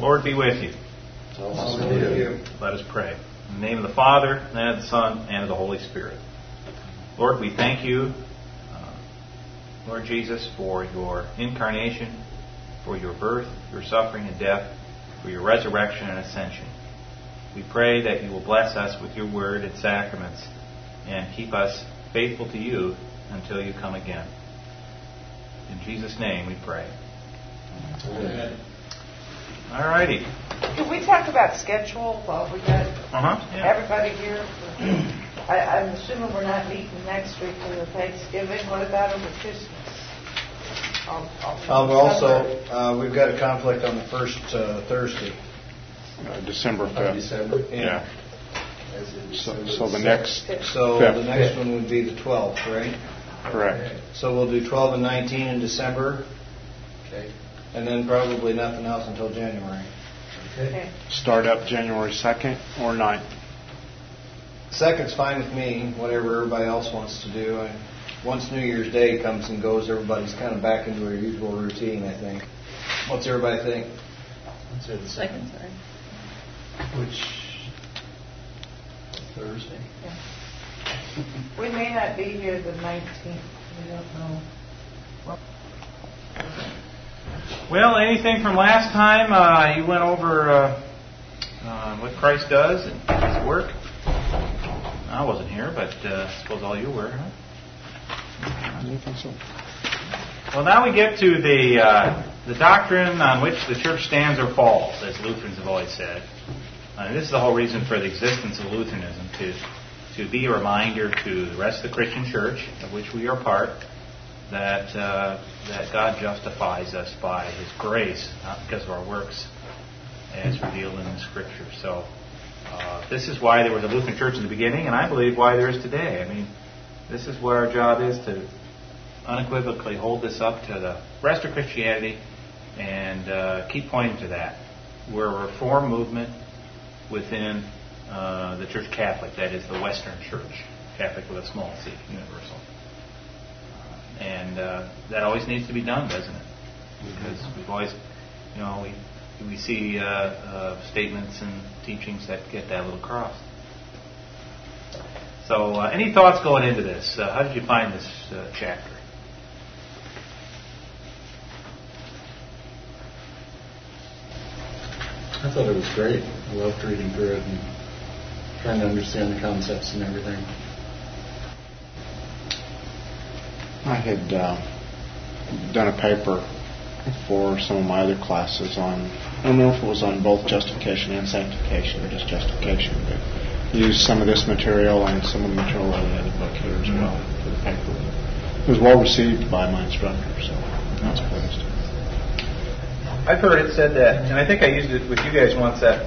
Lord be with you. Also with you. Let us pray. In the name of the Father, and of the Son, and of the Holy Spirit. Lord, we thank you, Lord Jesus, for your incarnation, for your birth, your suffering and death, for your resurrection and ascension. We pray that you will bless us with your word and sacraments and keep us faithful to you until you come again. In Jesus' name we pray. Amen. All righty. Can we talk about schedule while we got everybody here? I'm assuming we're not meeting next week for the Thanksgiving. What about over Christmas? We've got a conflict on the first Thursday. December 5th. December, yeah. So the next... So the next one would be the 12th, right? Correct. So we'll do 12 and 19 in December. Okay. And then probably nothing else until January. Okay. Start up January 2nd or 9th. Second's fine with me, whatever everybody else wants to do. And once New Year's Day comes and goes, everybody's kind of back into their usual routine, I think. What's everybody think? Let's say the second. Which Thursday? Yeah. We may not be here the 19th. We don't know. Well, anything from last time? You went over what Christ does and his work. I wasn't here, but I suppose all you were, huh? I don't think so. Well, now we get to the doctrine on which the church stands or falls, as Lutherans have always said. And this is the whole reason for the existence of Lutheranism, to be a reminder to the rest of the Christian church, of which we are part, that God justifies us by His grace, not because of our works, as revealed in the Scripture. So this is why there was a Lutheran church in the beginning, and I believe why there is today. I mean, this is what our job is, to unequivocally hold this up to the rest of Christianity and keep pointing to that. We're a reform movement within the Church Catholic, that is the Western Church, Catholic with a small c, universal. And that always needs to be done, doesn't it? Because we've always, we see statements and teachings that get that little crossed. So, any thoughts going into this? How did you find this chapter? I thought it was great. I loved reading through it and trying to understand the concepts and everything. I had done a paper for some of my other classes on, I don't know if it was on both justification and sanctification or just justification, but used some of this material and some of the material in the other book here as well for the paper. It was well received by my instructor, so I was pleased. I've heard it said that, and I think I used it with you guys once, that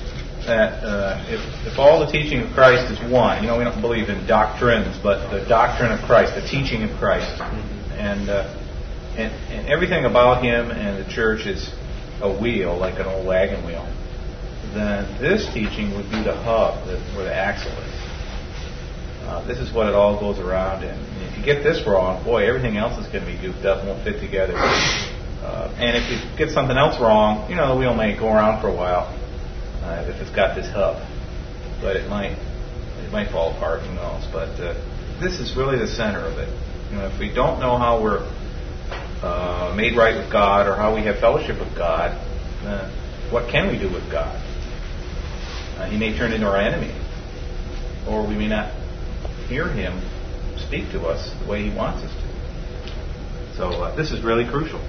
if all the teaching of Christ is one, we don't believe in doctrines, but the doctrine of Christ, the teaching of Christ, and everything about Him and the church is a wheel, like an old wagon wheel, then this teaching would be the hub where the axle is. This is what it all goes around in. If you get this wrong, boy, everything else is going to be goofed up and won't fit together. And if you get something else wrong, the wheel may go around for a while if it's got this hub. But it might fall apart, who knows. But this is really the center of it. If we don't know how we're made right with God or how we have fellowship with God, what can we do with God? He may turn into our enemy, or we may not hear Him speak to us the way He wants us to. So this is really crucial.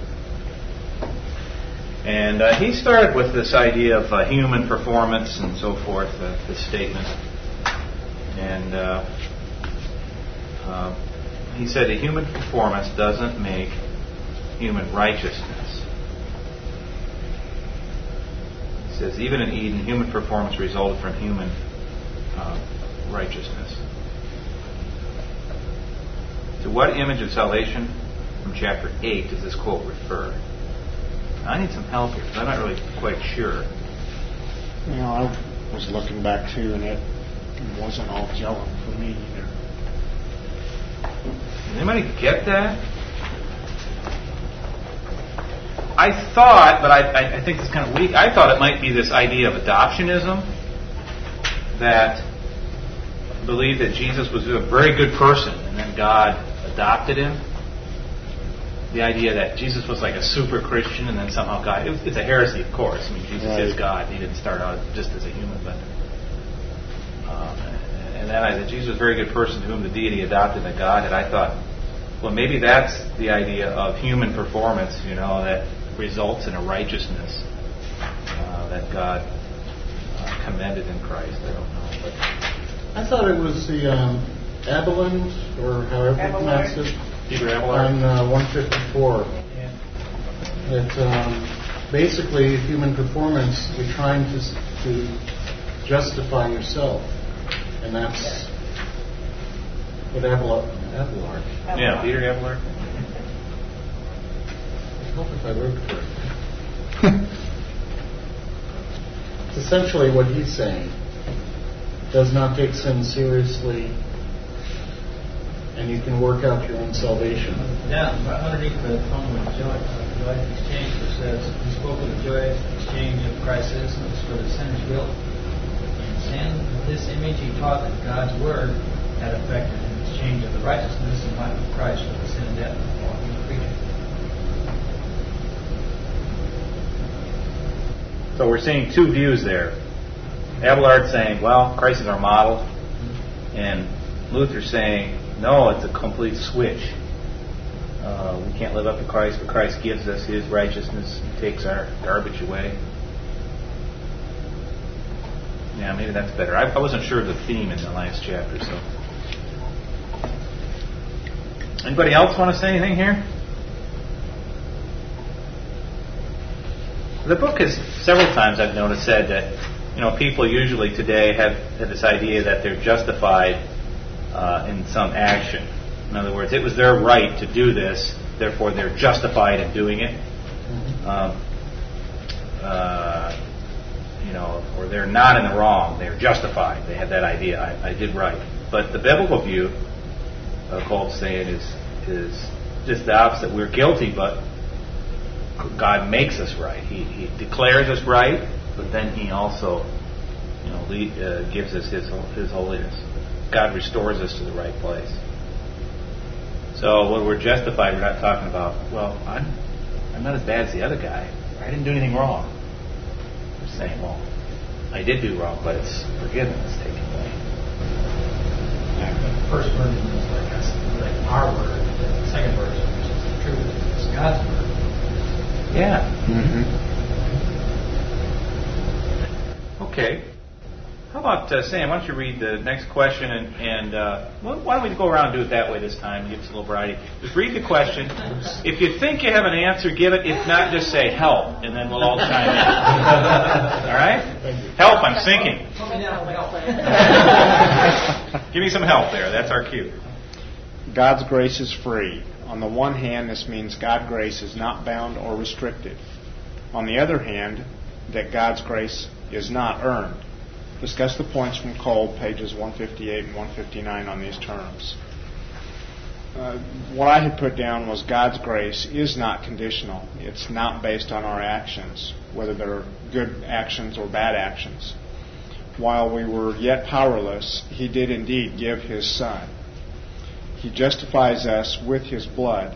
And he started with this idea of human performance and so forth, this statement. And he said that human performance doesn't make human righteousness. He says, even in Eden, human performance resulted from human righteousness. To what image of salvation from chapter 8 does this quote refer? I need some help here, because I'm not really quite sure. I was looking back too, and it wasn't all gelling for me either. Does anybody get that? I thought, but I think it's kind of weak, I thought it might be this idea of adoptionism, that believed that Jesus was a very good person and then God adopted him. The idea that Jesus was like a super Christian and then somehow God... It's a heresy, of course. I mean, Jesus is God. He didn't start out just as a human, but... and then I said, Jesus was a very good person to whom the deity adopted a God. And I thought, well, maybe that's the idea of human performance, that results in a righteousness that God commended in Christ. I don't know. But I thought it was the Abelard, or however you pronounce it. Peter Abelard. On 154. That basically human performance, you're trying to justify yourself. And that's what Abelard. Yeah, Peter Abelard. I hope if I wrote correctly. It's essentially what he's saying. Does not take sin seriously, and you can work out your own salvation. Yeah, underneath the tongue of joy exchange, it says, he spoke of the joy exchange of Christ's innocence for the sinner's guilt and sin. With this image, he taught that God's word had effected an exchange of the righteousness and life of Christ for the sin and death of all human creatures. So we're seeing two views there. Abelard saying, well, Christ is our model, and Luther saying, no, it's a complete switch. We can't live up to Christ, but Christ gives us his righteousness. He takes our garbage away. Yeah, maybe that's better. I wasn't sure of the theme in the last chapter. So, anybody else want to say anything here? The book has several times, I've noticed, said that people usually today have this idea that they're justified in some action. In other words, it was their right to do this, therefore they're justified in doing it. Or they're not in the wrong, they're justified. They have that idea, I did right. But the biblical view, Colt's saying, is just the opposite. We're guilty, but God makes us right. He declares us right, but then he also gives us his holiness. God restores us to the right place. So when we're justified, we're not talking about, well, I'm not as bad as the other guy. I didn't do anything wrong. We're saying, well, I did do wrong, but it's forgiven. It's taken away. Yeah, the first version is like our word. The second version, which is the truth, is God's word. Yeah. Mm-hmm. Okay. How about, Sam, why don't you read the next question, and why don't we go around and do it that way this time, give us a little variety. Just read the question. If you think you have an answer, give it. If not, just say help, and then we'll all chime in. All right? Help, I'm sinking. Give me some help there. That's our cue. God's grace is free. On the one hand, this means God's grace is not bound or restricted. On the other hand, that God's grace is not earned. Discuss the points from Cole, pages 158 and 159 on these terms. What I had put down was God's grace is not conditional. It's not based on our actions, whether they're good actions or bad actions. While we were yet powerless, He did indeed give His Son. He justifies us with His blood.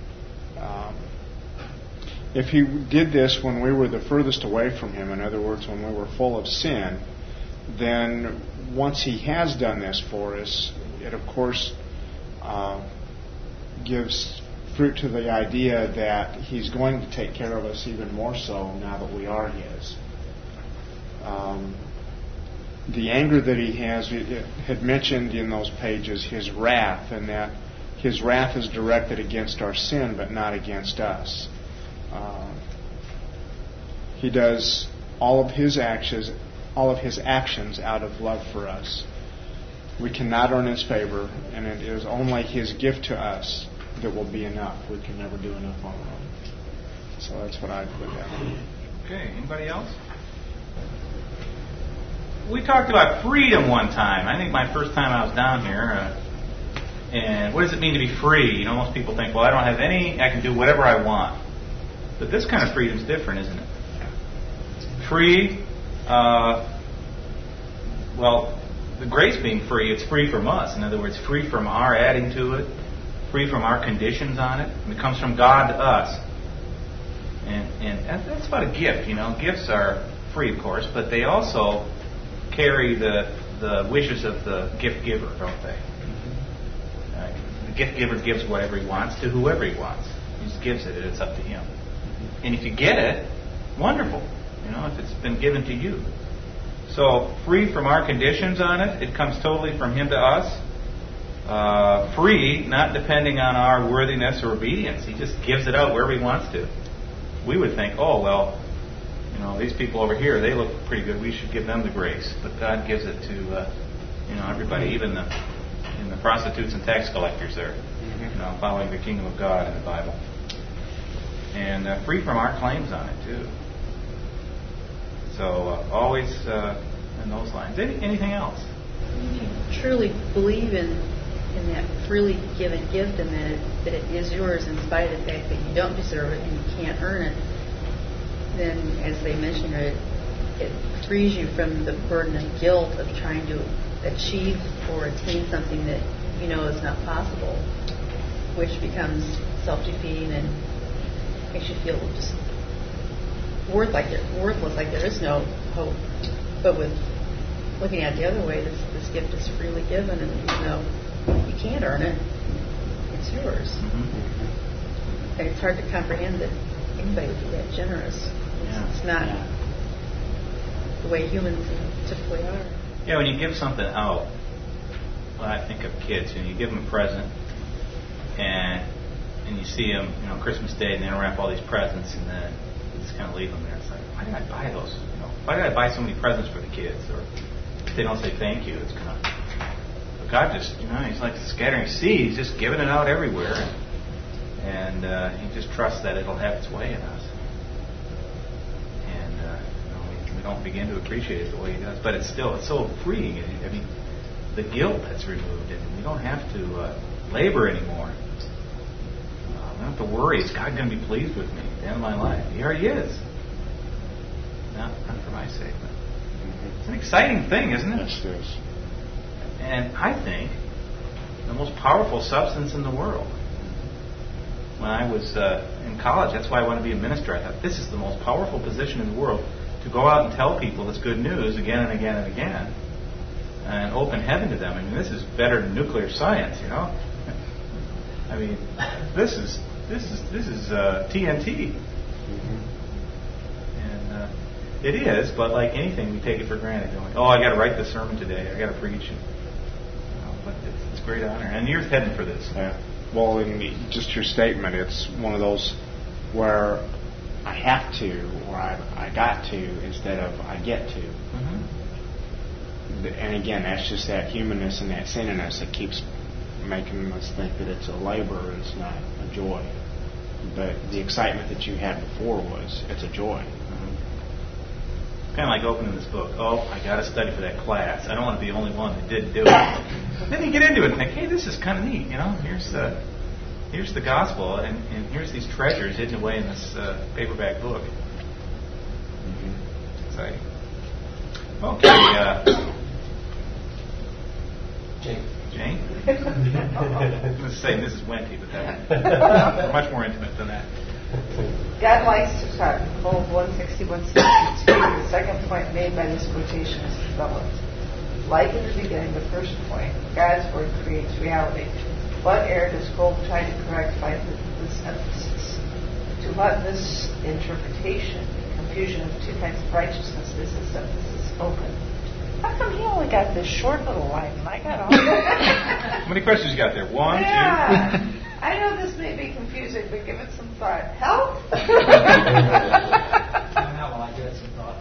If He did this when we were the furthest away from Him, in other words, when we were full of sin, then once He has done this for us, it of course gives fruit to the idea that He's going to take care of us even more so now that we are His. The anger that He has, it had mentioned in those pages His wrath, and that His wrath is directed against our sin but not against us. He does all of His actions out of love for us. We cannot earn His favor, and it is only His gift to us that will be enough. We can never do enough on our own. So that's what I put down. Okay, anybody else? We talked about freedom one time. I think my first time I was down here. And what does it mean to be free? Most people think, well, I don't have any, I can do whatever I want. But this kind of freedom is different, isn't it? Free, well, the grace being free, it's free from us. In other words, free from our adding to it, free from our conditions on it. And it comes from God to us. And that's about a gift, you know. Gifts are free, of course, but they also carry the wishes of the gift giver, don't they? The gift giver gives whatever he wants to whoever he wants. He just gives it, and it's up to him. And if you get it, wonderful. You know, if it's been given to you. So, free from our conditions on it. It comes totally from Him to us. Free, not depending on our worthiness or obedience. He just gives it out wherever He wants to. We would think, oh, well, you know, these people over here, they look pretty good. We should give them the grace. But God gives it to, you know, everybody, even the prostitutes and tax collectors there, you know, following the kingdom of God in the Bible. And free from our claims on it, too. So always in those lines. Anything else? If you truly believe in that freely given gift and that it is yours in spite of the fact that you don't deserve it and you can't earn it, then, as they mentioned, it frees you from the burden of guilt of trying to achieve or attain something that you know is not possible, which becomes self-defeating and makes you feel just worthless, like there is no hope. But with looking at it the other way, this gift is freely given, and even though you can't earn it, it's yours. Mm-hmm. And it's hard to comprehend that anybody would be that generous. It's not the way humans typically are. Yeah, when you give something out, well, I think of kids, and you give them a present, and you see them, you know, Christmas Day, and they unwrap all these presents, and then you just kind of leave them there. It's like, why did I buy those? You know, why did I buy so many presents for the kids? Or if they don't say thank you, it's kind of. But God just, you know, He's like scattering seeds, just giving it out everywhere, and He just trusts that it'll have its way in us. And you know, we don't begin to appreciate it the way He does, but it's so freeing. I mean, the guilt that's removed, and we don't have to labor anymore. I don't have to worry, is God going to be pleased with me at the end of my life? He already is. Not for my sake, but it's an exciting thing, isn't it? Yes, it is. And I think the most powerful substance in the world. When I was in college, that's why I wanted to be a minister. I thought, this is the most powerful position in the world, to go out and tell people this good news again and again and again, and open heaven to them. I mean, this is better than nuclear science, you know. I mean, this is TNT, and it is. But like anything, we take it for granted. Don't we? Oh, I got to write this sermon today. I got to preach it. But it's a great honor, and you're heading for this. Yeah. Well, in just your statement, it's one of those where I have to, or I got to, instead of I get to. Mm-hmm. And again, that's just that humanness and that sin in us that keeps making us think that it's a labor and it's not a joy. But the excitement that you had before it's a joy. Mm-hmm. It's kind of like opening this book. Oh, I got to study for that class. I don't want to be the only one that didn't do it. Then you get into it and think, hey, this is kind of neat. You know, here's the gospel, and here's these treasures hidden away in this paperback book. Mm-hmm. Exciting. Okay. Jane? I was going to say Mrs. Wenty, but that's much more intimate than that. God likes to talk. Job 161:62. The second point made by this quotation is developed. Like in the beginning, the first point, God's Word creates reality. What error does Job try to correct by this emphasis? To what misinterpretation, confusion of two kinds of righteousness is this emphasis open? How come he only got this short little line and I got all that? How many questions you got there? One, two? I know this may be confusing, but give it some thought. Help? Somehow I get some thought.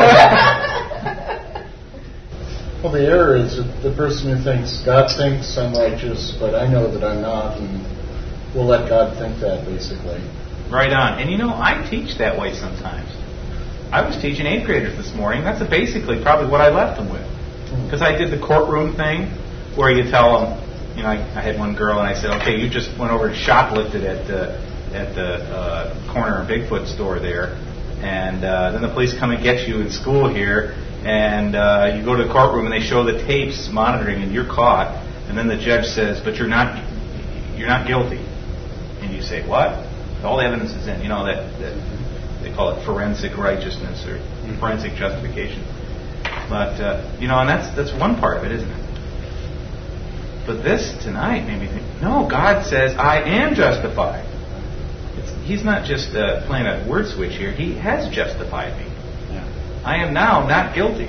Well, the error is the person who thinks, God thinks I'm righteous, but I know that I'm not, and we'll let God think that, basically. Right on. And you know, I teach that way sometimes. I was teaching 8th graders this morning. That's basically probably what I left them with. Because I did the courtroom thing where you tell them, you know, I had one girl and I said, okay, you just went over and shoplifted at at the corner Bigfoot store there, and then the police come and get you in school here, and you go to the courtroom and they show the tapes monitoring, and you're caught, and then the judge says, "But you're not guilty," and you say, "What? All the evidence is in." You know that they call it forensic righteousness or forensic justification. But and that's one part of it, isn't it? But this tonight made me think, no, God says I am justified. He's not just playing a word switch here. He has justified me. Yeah. I am now not guilty.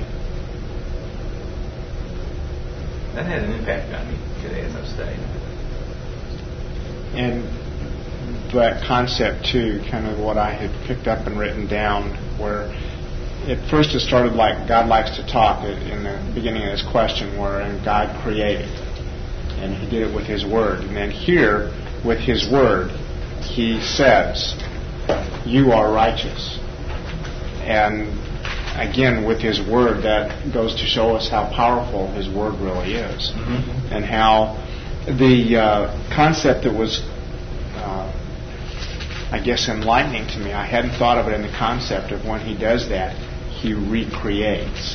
That had an impact on me today as I was studying. And that concept too, kind of what I had picked up and written down, where at first it started like God likes to talk in the beginning of this question, wherein God created, and He did it with His Word. And then here, with His Word, He says, "You are righteous." And again, with His Word, that goes to show us how powerful His Word really is, and how the concept that was, I guess, enlightening to me. I hadn't thought of it in the concept of when He does that, He recreates.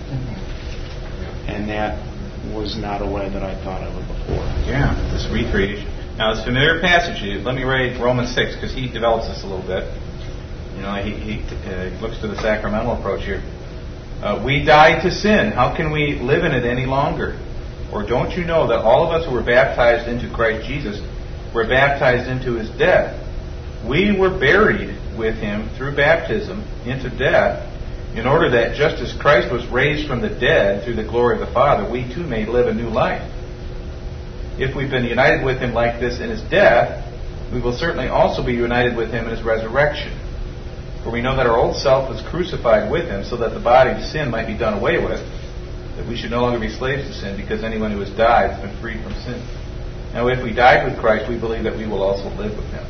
And that was not a way that I thought of it before. Yeah, this recreation. Now, this familiar passage, let me read Romans 6, because he develops this a little bit. You know, he looks to the sacramental approach here. We died to sin. How can we live in it any longer? Or don't you know that all of us who were baptized into Christ Jesus were baptized into His death? We were buried with Him through baptism into death, in order that just as Christ was raised from the dead through the glory of the Father, we too may live a new life. If we've been united with Him like this in His death, we will certainly also be united with Him in His resurrection. For we know that our old self was crucified with Him, so that the body of sin might be done away with, that we should no longer be slaves to sin, because anyone who has died has been freed from sin. Now, if we died with Christ, we believe that we will also live with Him.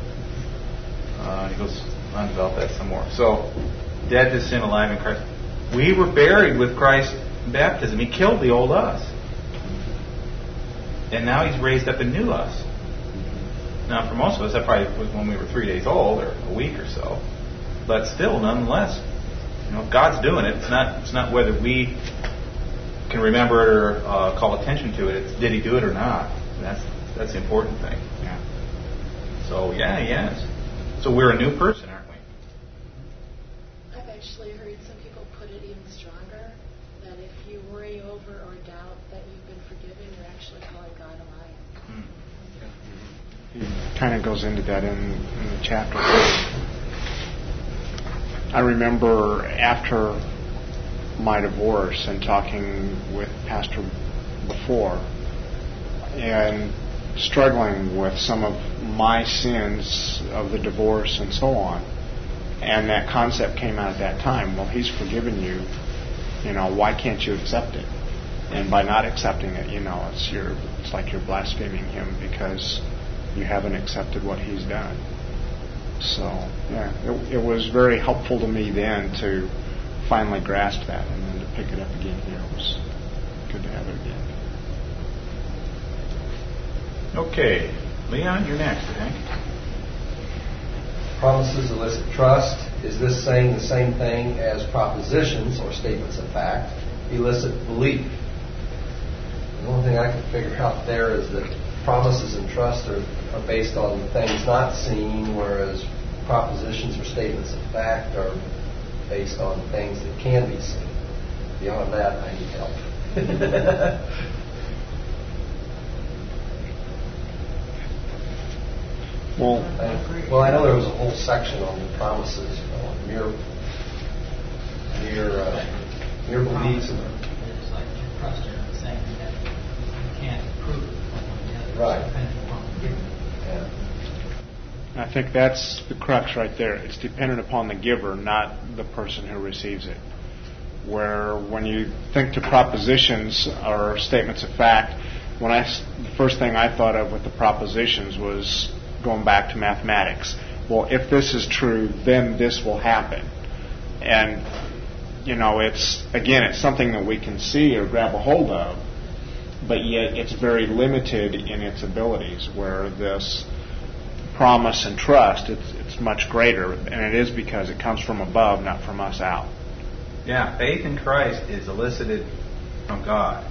He goes on to develop that some more. So, dead to sin, alive in Christ. We were buried with Christ in baptism. He killed the old us. And now He's raised up a new us. Now, for most of us, that probably was when we were 3 days old or a week or so. But still, nonetheless, if God's doing it, it's not whether we can remember it or call attention to it. It's did He do it or not? And that's the important thing. Yeah. So, yeah, He has. So we're a new person, aren't we? I've actually heard some people put it even stronger, that if you worry over or doubt that you've been forgiven, you're actually calling God a liar. He kind of goes into that in the chapter. I remember after my divorce and talking with Pastor before and struggling with some of my sins of the divorce and so on, and that concept came out at that time. Well, He's forgiven you. Why can't you accept it? And by not accepting it, it's like you're blaspheming Him because you haven't accepted what He's done. So, yeah, it was very helpful to me then to finally grasp that, and then to pick it up again here. It was good to have it again. Okay. Leon, you're next, I think. Promises elicit trust. Is this saying the same thing as propositions or statements of fact elicit belief? The only thing I can figure out there is that promises and trust are based on things not seen, whereas propositions or statements of fact are based on things that can be seen. Beyond that, I need help. Well, I know there was a whole section on the promises, mere beliefs. It's like trust in saying that you can't prove it one way or the other. Right. Depending upon the giver. Yeah. I think that's the crux right there. It's dependent upon the giver, not the person who receives it. Where when you think to propositions or statements of fact, the first thing I thought of with the propositions was going back to mathematics. Well, if this is true, then this will happen. And, it's something that we can see or grab a hold of, but yet it's very limited in its abilities, where this promise and trust, it's much greater, and it is because it comes from above, not from us out. Yeah, faith in Christ is elicited from God.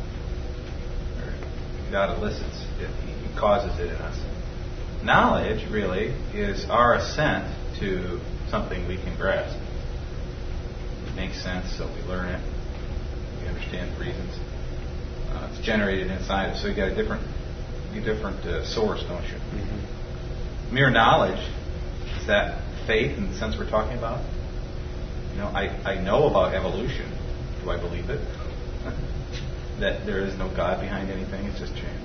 God elicits it, He causes it in us. Knowledge, really, is our assent to something we can grasp. It makes sense, so we learn it. We understand the reasons. It's generated inside us, so you got a different source, don't you? Mm-hmm. Mere knowledge, is that faith in the sense we're talking about? I know about evolution. Do I believe it? That there is no God behind anything, it's just chance.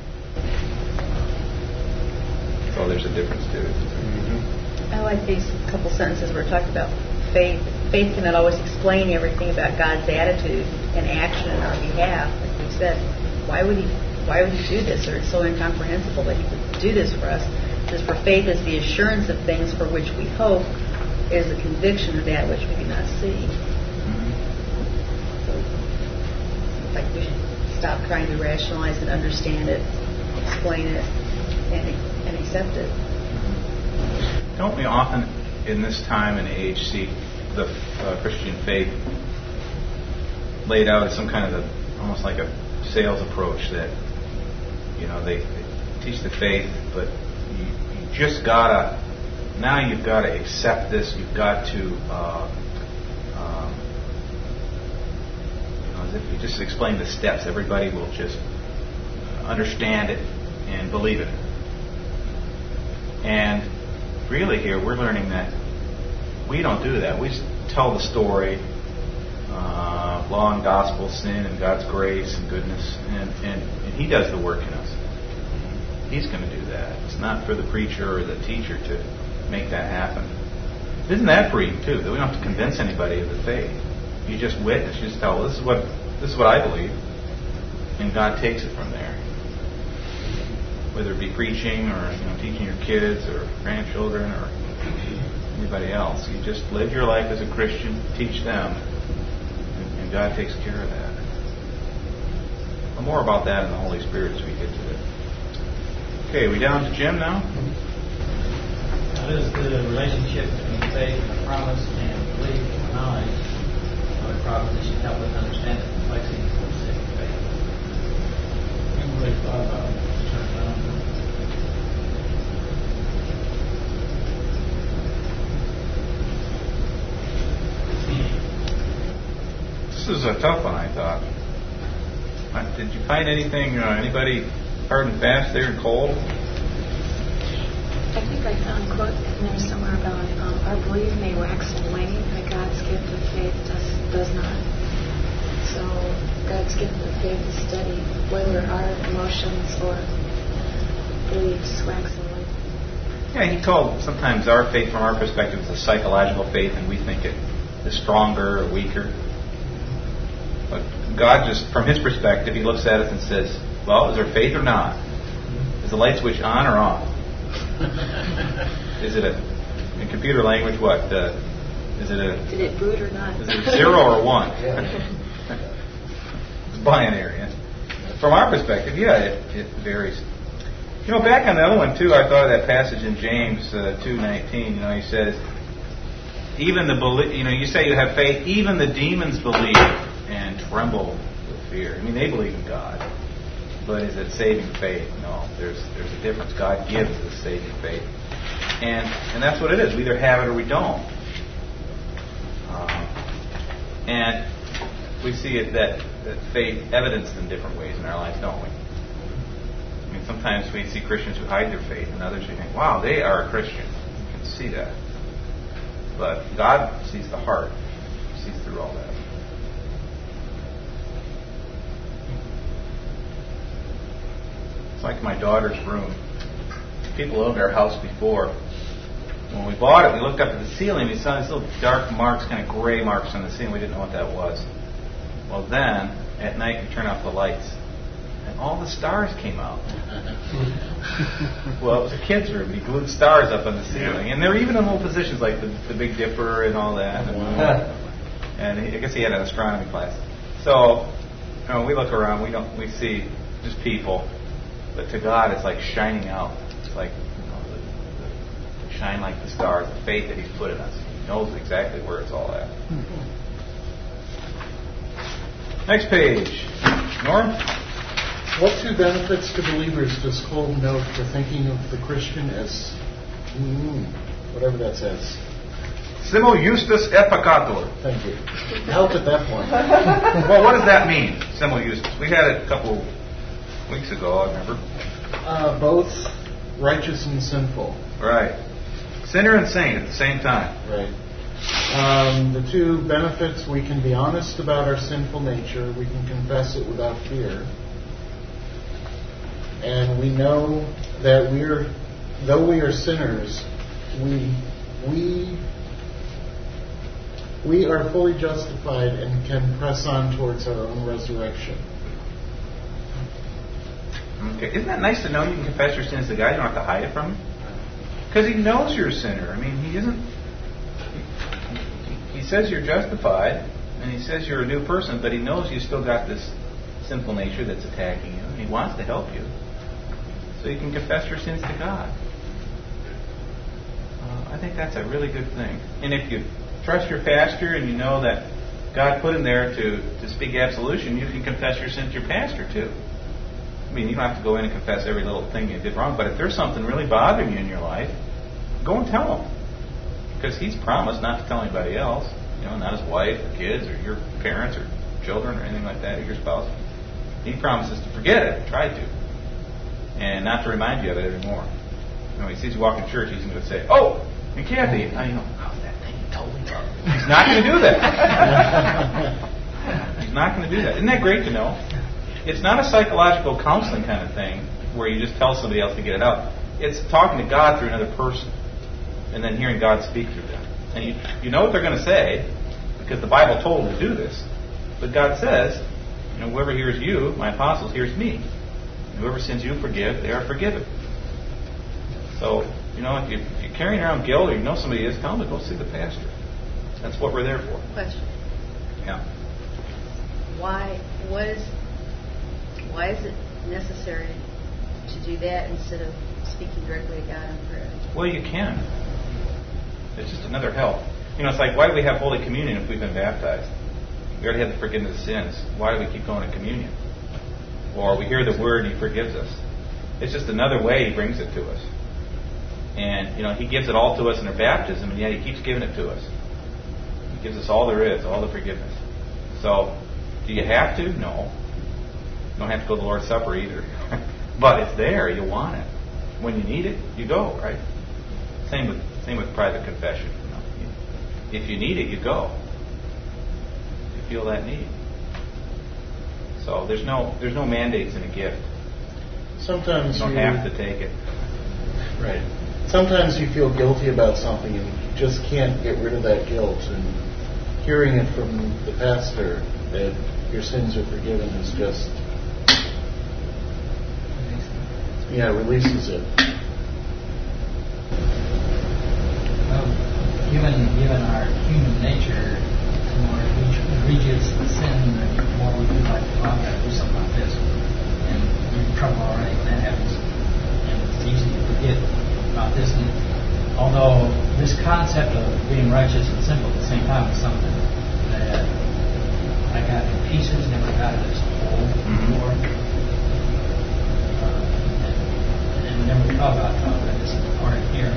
So there's a difference to it. Mm-hmm. I like these couple sentences where it talks about faith. Faith cannot always explain everything about God's attitude and action on our behalf. Like we said, why would he do this? Or it's so incomprehensible that he would do this for us. Because for faith is the assurance of things for which we hope, is the conviction of that which we do not see. Mm-hmm. So, like we should stop trying to rationalize and understand it, explain it, and accept it. Don't we often, in this time and age, see the Christian faith laid out as some kind of almost like a sales approach that, they teach the faith, but you just gotta, now you've got to accept this, you've got to, as if you just explain the steps, everybody will just understand it and believe it. And really here, we're learning that we don't do that. We just tell the story, law and gospel, sin and God's grace and goodness, and He does the work in us. He's going to do that. It's not for the preacher or the teacher to make that happen. Isn't that freeing too? That we don't have to convince anybody of the faith. You just witness. You just tell, this is what I believe, and God takes it from there. Whether it be preaching or teaching your kids or grandchildren or anybody else, you just live your life as a Christian, teach them, and God takes care of that. Well, more about that in the Holy Spirit as we get to it. Okay, we down to Jim now? What is the relationship between faith and promise and belief and knowledge of a proposition help us understand the complexities of saving faith? I haven't really thought about it. This is a tough one, I thought. Did you find anything, anybody hard and fast there and cold? I think I found a quote in there somewhere about our belief may wax and wane, but God's gift of faith does not. So God's gift of faith is steady, whether our emotions or beliefs wax and wane. Yeah, he called sometimes our faith from our perspective is a psychological faith, and we think it is stronger or weaker. But God just, from His perspective, He looks at us and says, well, is there faith or not? Is the light switch on or off? Is it in computer language, what? Did it boot or not? Is it 0 or 1? It's binary. From our perspective, yeah, it varies. Back on the other one too, I thought of that passage in James 2:19. He says, even you say you have faith, even the demons believe and tremble with fear. I mean, they believe in God. But is it saving faith? No, there's a difference. God gives the saving faith, and that's what it is. We either have it or we don't. And we see it that faith evidenced in different ways in our lives, don't we? I mean, sometimes we see Christians who hide their faith, and others who think, "Wow, they are a Christian." You can see that, but God sees the heart, sees through all that. It's like my daughter's room. People owned our house before. When we bought it, we looked up at the ceiling. We saw these little dark marks, kind of gray marks on the ceiling. We didn't know what that was. Well, then, at night, we turned off the lights. And all the stars came out. Well, it was a kid's room. We glued stars up on the ceiling. And they were even in little positions like the Big Dipper and all that. And I guess he had an astronomy class. So, we look around. We see just people. But to God, it's like shining out. It's like shine like the stars, the faith that He's put in us. He knows exactly where it's all at. Next page. Norm? What two benefits to believers does Kolb note for thinking of the Christian as, whatever that says? Simul justus et peccator. Thank you. Help at that point. Well, what does that mean, simul justus? We had it a couple weeks ago, I remember. Both righteous and sinful. Right. Sinner and saint at the same time. Right. The two benefits, we can be honest about our sinful nature. We can confess it without fear. And we know that though we are sinners, we are fully justified and can press on towards our own resurrection. Okay. Isn't that nice to know you can confess your sins to God? You don't have to hide it from Him. Because He knows you're a sinner. I mean, He isn't... He says you're justified, and He says you're a new person, but He knows you still got this sinful nature that's attacking you. He wants to help you. So you can confess your sins to God. I think that's a really good thing. And if you trust your pastor and you know that God put him there to speak absolution, you can confess your sins to your pastor too. I mean, you don't have to go in and confess every little thing you did wrong, but if there's something really bothering you in your life, go and tell him. Because He's promised not to tell anybody else, not His wife or kids or your parents or children or anything like that, or your spouse. He promises to forget it, try to, and not to remind you of it anymore. He sees you walk in church, He's going to say, "Oh, and Kathy, how's that thing you told me about?" He's not going to do that. He's not going to do that. Isn't that great to know? It's not a psychological counseling kind of thing where you just tell somebody else to get it out. It's talking to God through another person and then hearing God speak through them. And you know what they're going to say because the Bible told them to do this. But God says, whoever hears you, my apostles, hears me. And whoever sins you forgive, they are forgiven. So, if you're carrying around guilt or you know somebody is, tell them to go see the pastor. That's what we're there for. Question. Yeah. Why is it necessary to do that instead of speaking directly to God in prayer? Well, you can. It's just another help. It's like, why do we have Holy Communion if we've been baptized? We already have the forgiveness of sins. Why do we keep going to communion? Or we hear the Word, He forgives us. It's just another way He brings it to us. And, He gives it all to us in our baptism, and yet He keeps giving it to us. He gives us all there is, all the forgiveness. So, do you have to? No. You don't have to go to the Lord's Supper either. But it's there. You want it. When you need it, you go, right? Same with private confession. If you need it, you go. You feel that need. So there's no mandates in a gift. Sometimes you don't have to take it. Right. Sometimes you feel guilty about something and you just can't get rid of that guilt. And hearing it from the pastor that your sins are forgiven is just, releases it. Given our human nature, the more egregious the sin, the more we feel like, well, I've got to do something about this. And you're in trouble already when that happens. And it's easy to forget about this. And although this concept of being righteous and simple at the same time is something that I got in pieces, never got it as a whole before. And whenever we talk about this part here,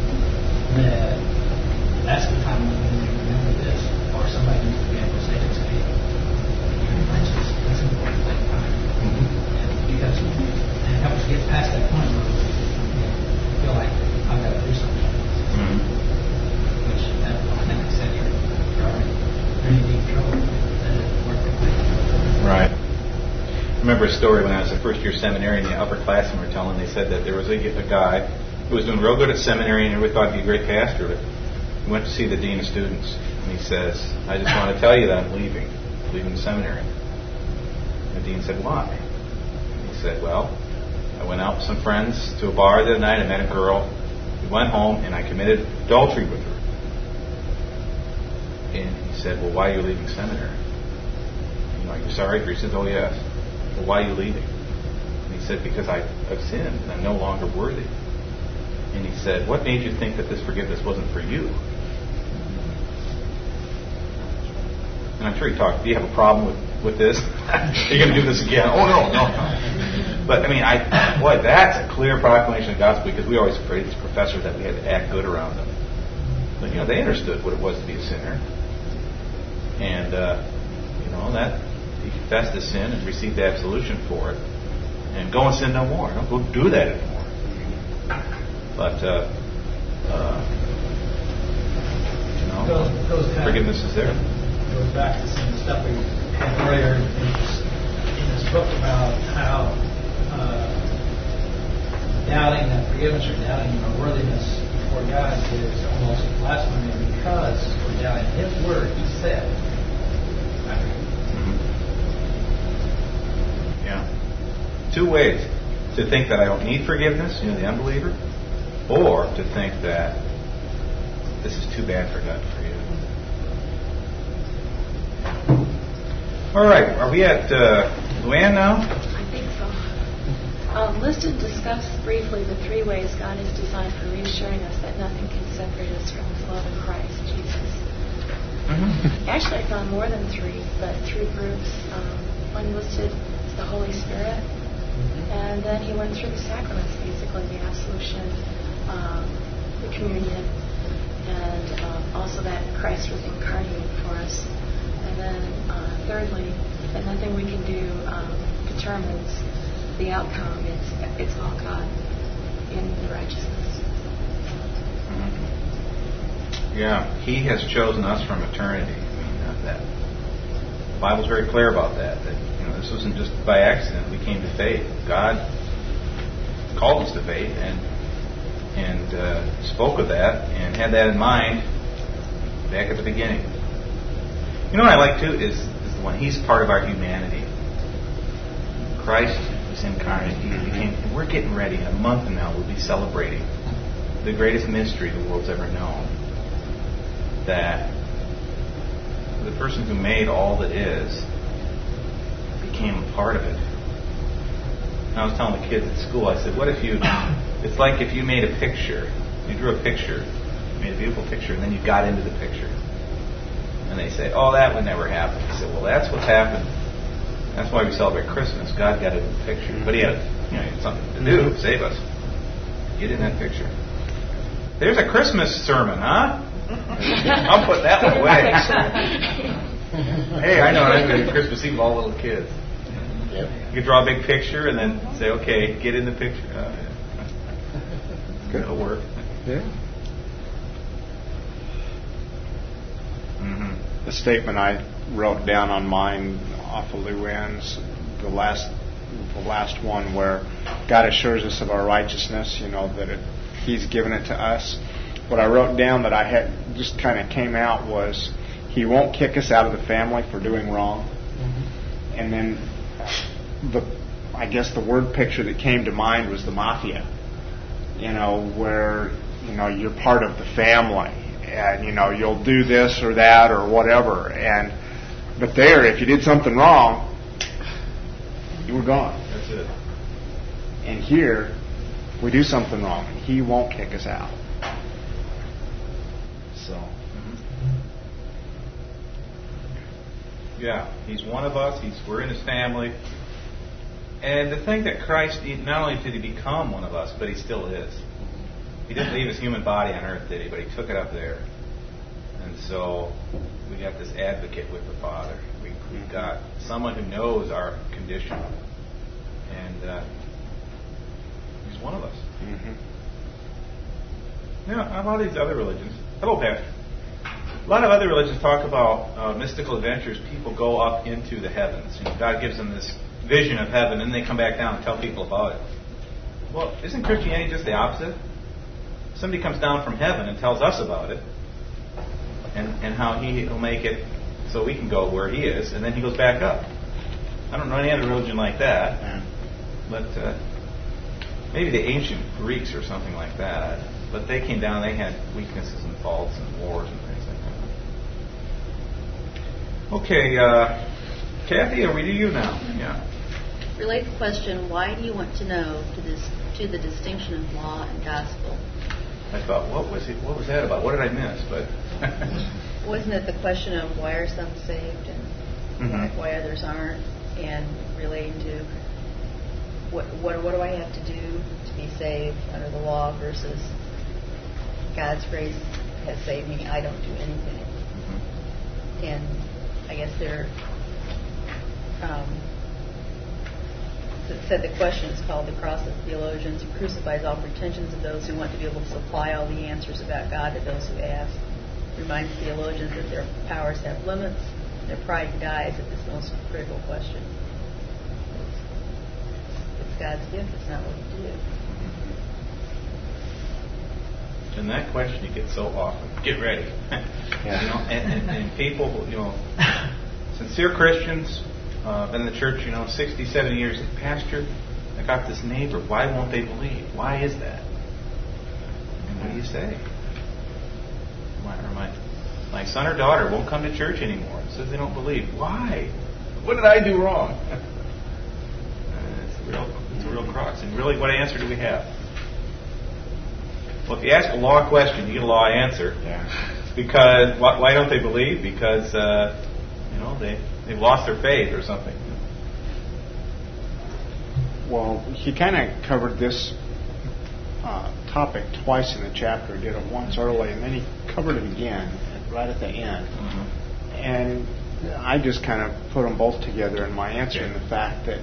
that's the time when we remember this, or somebody needs to be able to say it to me. You're righteous. That's an important thing. Because it helps us get past that point where we feel like I've got to do something. Which, like I said, you're already pretty deep trouble. Right. I remember a story when I was a first-year seminarian. The upperclassmen were telling. They said that there was a guy who was doing real good at seminary and everybody thought he'd be a great pastor. But he went to see the dean of students, and he says, "I just want to tell you that I'm leaving the seminary." And the dean said, "Why?" And he said, "Well, I went out with some friends to a bar the other night. I met a girl. We went home, and I committed adultery with her." And he said, "Well, why are you leaving seminary? Are you sorry?" He said, "Oh, yes." "Well, why are you leaving?" And he said, "Because I've sinned, and I'm no longer worthy." And he said, what made you think that this forgiveness wasn't for you? And I'm sure he talked, do you have a problem with this? Are you going to do this again? Oh, no. But, I mean, boy, that's a clear proclamation of the gospel, because we always praise professors that we had to act good around them. But, they understood what it was to be a sinner. And, that he confessed his sin and received absolution for it. And go and sin no more. Don't go do that anymore. But, forgiveness is there. Goes back to some stuff we had earlier in this book about how doubting that forgiveness or doubting our worthiness before God is almost blasphemy because we're doubting His word. He said. Yeah. Two ways. To think that I don't need forgiveness, the unbeliever, or to think that this is too bad for God to forgive. All right. Are we at Luann now? I think so. Liston discussed briefly the three ways God is designed for reassuring us that nothing can separate us from His love in Christ Jesus. Mm-hmm. Actually, I found more than three, but three groups. One listed is the Holy Spirit, and then he went through the sacraments, basically the absolution, the communion, and also that Christ was incarnated for us. And then thirdly, that nothing we can do determines the outcome. It's all God in the righteousness. Yeah, He has chosen us from eternity. That the Bible's very clear about that. That this wasn't just by accident we came to faith. God called us to faith and spoke of that and had that in mind back at the beginning. What I like too is the one. He's part of our humanity. Christ was incarnate. He became. And we're getting ready. In a month from now, we'll be celebrating the greatest mystery the world's ever known. That the person who made all that is became a part of it. And I was telling the kids at school, I said, what if it's like if you made a picture, you drew a picture, you made a beautiful picture, and then you got into the picture. And they say, oh, that would never happen. I said, well, that's what's happened. That's why we celebrate Christmas. God got into the picture. But He had something to do to save us. Get in that picture. There's a Christmas sermon, huh? I'll put that one away. Hey, I know I'm going to Christmas Eve with all little kids. Yep. You can draw a big picture and then say, okay, get in the picture. It'll work. Yeah. Mm-hmm. The statement I wrote down on mine off of Luann's, the last one where God assures us of our righteousness, that He's given it to us. What I wrote down that I had just kind of came out was He won't kick us out of the family for doing wrong. Mm-hmm. And then I guess the word picture that came to mind was the mafia. Where you're part of the family, and you'll do this or that or whatever. But there, if you did something wrong, you were gone. That's it. And here, we do something wrong, and He won't kick us out. So. Yeah, He's one of us. We're in His family. And to think that Christ, not only did He become one of us, but He still is. He didn't leave His human body on earth, did He? But He took it up there. And so we got this advocate with the Father. We've got someone who knows our condition. And He's one of us. Mm-hmm. A lot of these other religions. Hello, Pastor. A lot of other religions talk about mystical adventures. People go up into the heavens. God gives them this vision of heaven, and they come back down and tell people about it. Well, isn't Christianity just the opposite? Somebody comes down from heaven and tells us about it, and how He'll make it so we can go where He is, and then He goes back up. I don't know any other religion like that, but maybe the ancient Greeks or something like that. But they came down, they had weaknesses and faults and wars and things like that. Okay, Kathy, are we to you now? Yeah. Relate the question, why do you want to know to the distinction of law and gospel? I thought, what was that about? What did I miss? But wasn't it the question of why are some saved and why others aren't, and relating to what do I have to do to be saved under the law versus God's grace has saved me, I don't do anything. And I guess it said the question is called the cross of theologians, who crucifies all pretensions of those who want to be able to supply all the answers about God to those who ask. Reminds theologians that their powers have limits, their pride dies at this most critical question. It's God's gift, it's not what you do. And that question you get so often. Get ready. And people, sincere Christians, been in the church, 60, 70 years. Pastor, I got this neighbor. Why won't they believe? Why is that? And what do you say? My son or daughter won't come to church anymore. It says they don't believe. Why? What did I do wrong? It's a real crux. And really, what answer do we have? Well, if you ask a law question, you get a law answer. Yeah. Because why don't they believe? Because they've lost their faith or something. Well, he kind of covered this topic twice in the chapter. He did it once early, and then he covered it again right at the end. And I just kind of put them both together in my answer, in the fact that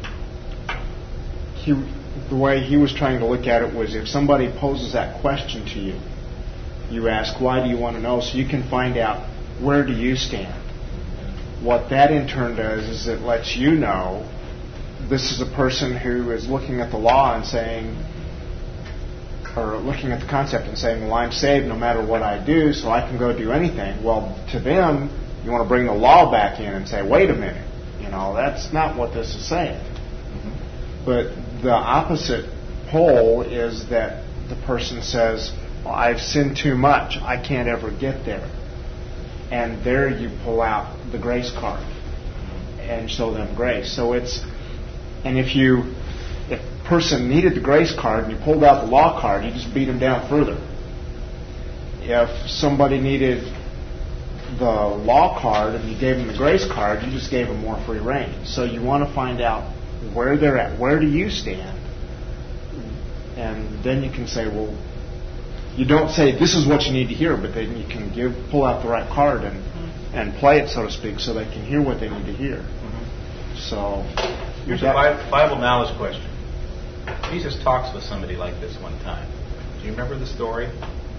the way he was trying to look at it was, if somebody poses that question to you, you ask, why do you want to know? So you can find out, where do you stand? What that in turn does is it lets you know this is a person who is looking at the law and saying, or looking at the concept and saying, well, I'm saved no matter what I do, so I can go do anything. Well, to them, you want to bring the law back in and say, wait a minute, that's not what this is saying. But the opposite pole is that the person says, well, I've sinned too much, I can't ever get there. And there you pull out the grace card and show them grace. So and if a person needed the grace card and you pulled out the law card, you just beat them down further. If somebody needed the law card and you gave them the grace card, you just gave them more free reign. So you want to find out where they're at. Where do you stand? And then you can say, well, you don't say this is what you need to hear, but then you can pull out the right card and play it, so to speak, so they can hear what they need to hear. So here's a Bible knowledge question. Jesus talks with somebody like this one time. Do you remember the story?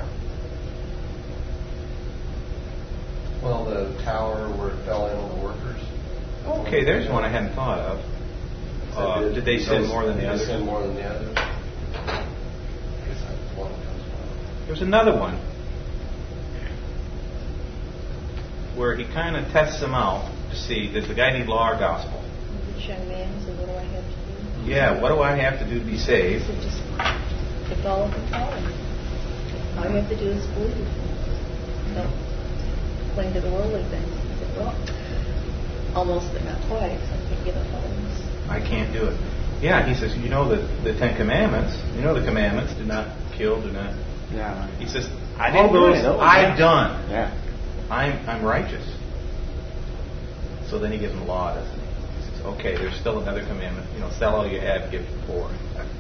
Well, the tower where it fell in on the workers. Okay, there's one I hadn't thought of. Did they sin more than the others? Sin more than the others. I guess that's one that comes to mind. There's another one where he kind of tests them out to see, does the guy need law or gospel? The young man said, what do I have to do? Yeah, what do I have to do to be saved? He said, just to follow the calling. All you have to do is believe. Don't cling to the worldly things. He said, well, almost, but not quite. So I can give up all this. I can't do it. Yeah, he says, the Ten Commandments, the commandments, do not kill, do not. Yeah. He says, I did those, I've done. Yeah. I'm righteous. So then he gives them law, doesn't he? He says, okay, there's still another commandment. Sell all you have, give to the poor.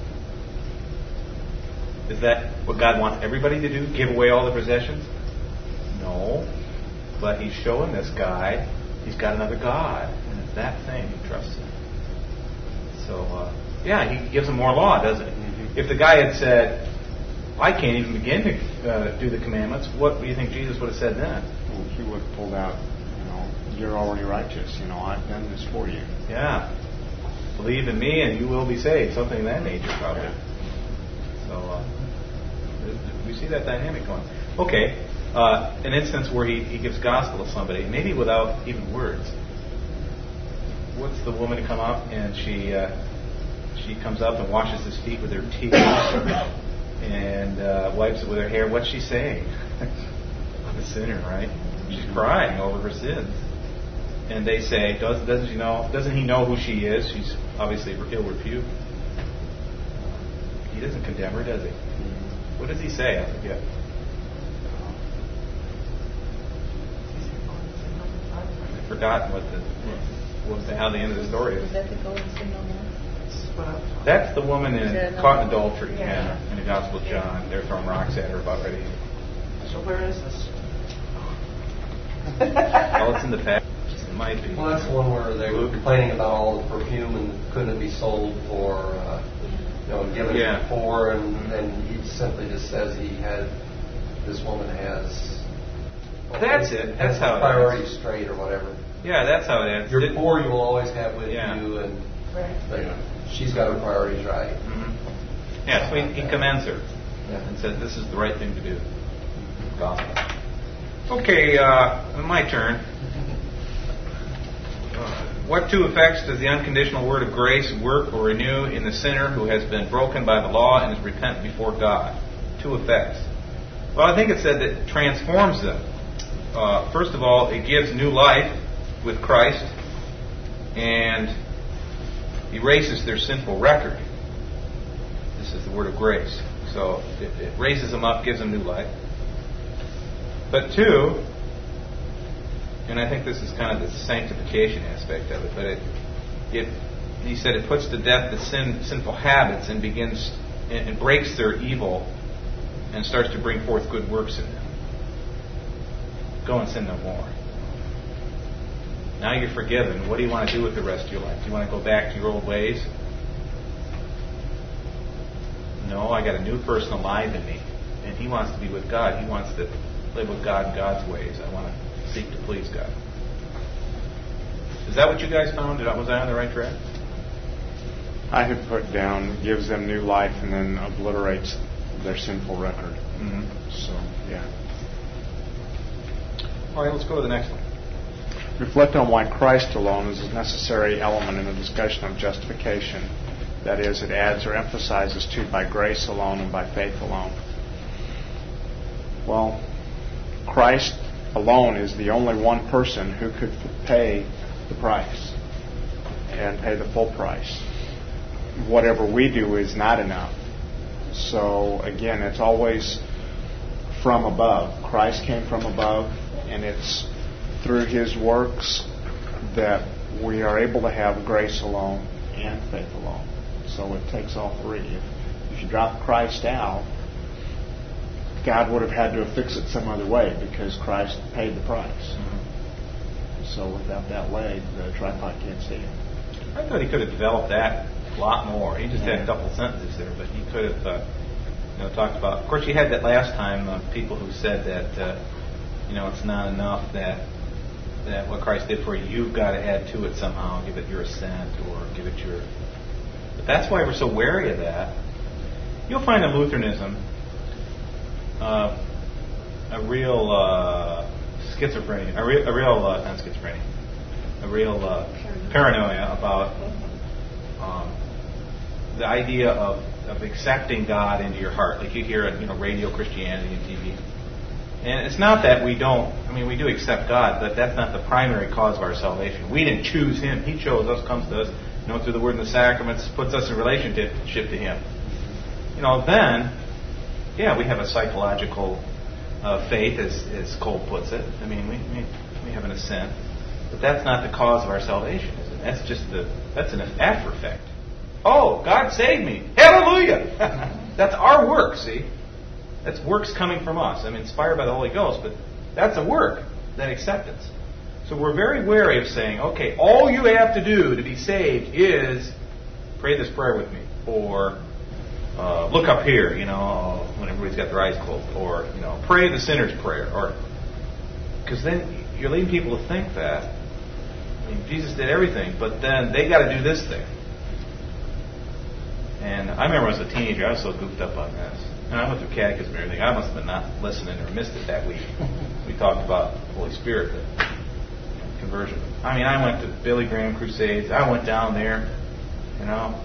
Is that what God wants everybody to do? Give away all the possessions? No. But he's showing this guy he's got another God. And it's that thing he trusts in. So, he gives him more law, doesn't he? Mm-hmm. If the guy had said, I can't even begin to do the commandments, what do you think Jesus would have said then? Well, he would have pulled out, you're already righteous. I've done this for you. Yeah. Believe in me and you will be saved. Something of that nature, probably. Yeah. So, we see that dynamic going. Okay. An instance where he gives gospel to somebody, maybe without even words. What's the woman come up and she comes up and washes his feet with her teeth and wipes it with her hair. What's she saying? The sinner, right? She's crying over her sins. And they say, doesn't he know who she is? She's obviously ill repute. He doesn't condemn her, does he? What does he say? I forget. I've forgotten how the end of the story is. Is that the go and sin no more? That's the woman caught in adultery in the Gospel of John. They're throwing rocks at her about ready. So where is this? Well, it's in the past. It might be. Well, that's the one where they were complaining about all the perfume and couldn't it be sold for, given to the poor, and he simply just says this woman has. That's it. That's how it priorities straight or whatever. Yeah, that's how it ends. You're poor, you will always have with you, and she's got her priorities right. Mm-hmm. Yeah, so he commends her and says this is the right thing to do. Gospel. Okay, my turn. What two effects does the unconditional word of grace work or renew in the sinner who has been broken by the law and is repentant before God? Two effects. Well, I think it said that it transforms them. First of all, it gives new life with Christ and erases their sinful record. This is the word of grace. So it raises them up, gives them new life. But two, and I think this is kind of the sanctification aspect of it, but he said it puts to death the sinful habits and begins and breaks their evil and starts to bring forth good works in them. Go and sin no more. Now you're forgiven. What do you want to do with the rest of your life? Do you want to go back to your old ways? No, I got a new person alive in me, and he wants to be with God. He wants to live with God in God's ways. I want to seek to please God. Is that what you guys found? Was I on the right track? I had put down gives them new life and then obliterates their sinful record. Mm-hmm. So, yeah. All right, let's go to the next one. Reflect on why Christ alone is a necessary element in the discussion of justification. That is, it adds or emphasizes to by grace alone and by faith alone. Well, Christ alone is the only one person who could pay the price and pay the full price. Whatever we do is not enough. So again, it's always from above. Christ came from above, and it's through His works that we are able to have grace alone and faith alone. So it takes all three. If you drop Christ out, God would have had to have fixed it some other way because Christ paid the price. Mm-hmm. So without that leg, the tripod can't stand. I thought he could have developed that a lot more. He just had a couple sentences there, but he could have talked about. Of course, you had that last time people who said that it's not enough that what Christ did for you. You've got to add to it somehow. Give it your assent or give it your. But that's why we're so wary of that. You'll find in Lutheranism a real schizophrenia, not schizophrenia, a real paranoia about the idea of accepting God into your heart, like you hear at radio Christianity and TV. And it's not that we don't. I mean, we do accept God, but that's not the primary cause of our salvation. We didn't choose Him; He chose us, comes to us, through the Word and the sacraments, puts us in relationship to Him. Then. Yeah, we have a psychological faith, as Cole puts it. I mean, we have an assent, but that's not the cause of our salvation, is it? That's just that's an after effect. Oh, God saved me! Hallelujah! That's our work. See, that's works coming from us. I'm inspired by the Holy Ghost, but that's a work, that acceptance. So we're very wary of saying, okay, all you have to do to be saved is pray this prayer with me, or look up here, when everybody's got their eyes closed, or pray the sinner's prayer, or because then you're leading people to think that. I mean, Jesus did everything, but then they got to do this thing. And I remember as a teenager, I was so goofed up on this, and I went through catechism and everything. I must have been not listening or missed it that week. We talked about the Holy Spirit, conversion. I mean, I went to Billy Graham crusades. I went down there,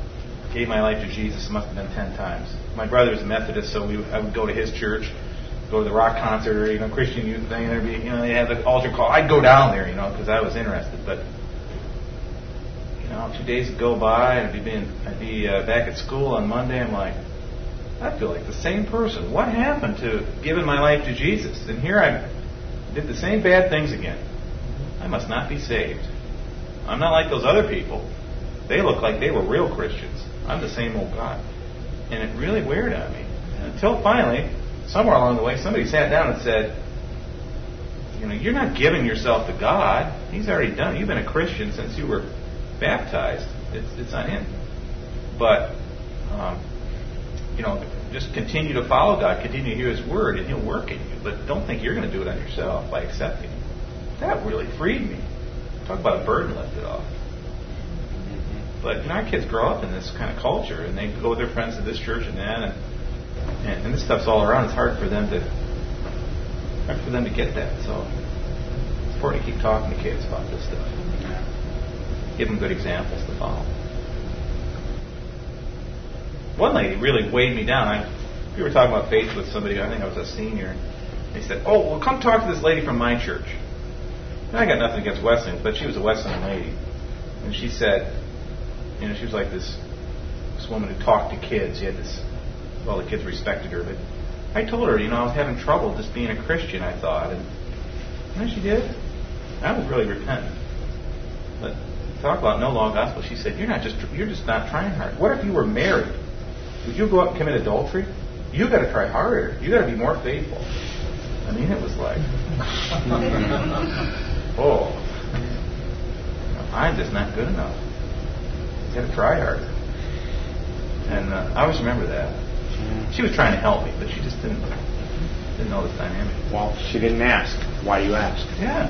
gave my life to Jesus. It must have been 10 times. My brother was a Methodist, so I would go to his church. go to the rock concert or Christian youth thing. There'd be they have the altar call. I'd go down there because I was interested. But 2 days would go by and I'd be back at school on Monday. I'm like, I feel like the same person. What happened to giving my life to Jesus? And here I did the same bad things again. I must not be saved. I'm not like those other people. They look like they were real Christians. I'm the same old guy. And it really weirded on me. Until finally, somewhere along the way, somebody sat down and said, you're not giving yourself to God. He's already done it. You've been a Christian since you were baptized. It's on Him. But, just continue to follow God, continue to hear His Word, and He'll work in you. But don't think you're going to do it on yourself by accepting Him. That really freed me. Talk about a burden lifted off. But our kids grow up in this kind of culture, and they go with their friends to this church and that, and this stuff's all around. It's hard for them to get that. So it's important to keep talking to kids about this stuff. Give them good examples to follow. One lady really weighed me down. We were talking about faith with somebody. I think I was a senior. They said, "Oh, well, come talk to this lady from my church." And I got nothing against Wesleyan, but she was a Wesleyan lady, and she said, she was like this woman who talked to kids. She had this. Well, the kids respected her, but I told her, I was having trouble just being a Christian. I thought, and she did. I was really repentant. But talk about no law gospel. She said, you're just not trying hard. What if you were married? Would you go out and commit adultery? You got to try harder. You got to be more faithful. I mean, it was like, oh, I'm just not good enough. You got to try harder. And I always remember that. She was trying to help me, but she just didn't know this dynamic. Well, she didn't ask. Why you asked? Yeah.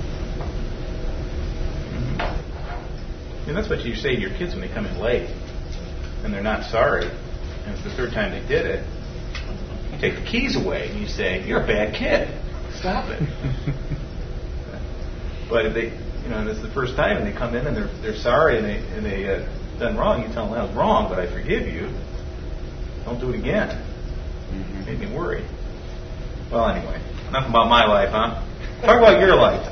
Mm-hmm. And that's what you say to your kids when they come in late and they're not sorry, and it's the third time they did it. You take the keys away and you say, "You're a bad kid. Stop it." But if they, and it's the first time and they come in and they're sorry and they done wrong, you tell them that was wrong, but I forgive you. Don't do it again. Mm-hmm. Made me worry. Well, anyway, enough about my life, huh? Talk about your life.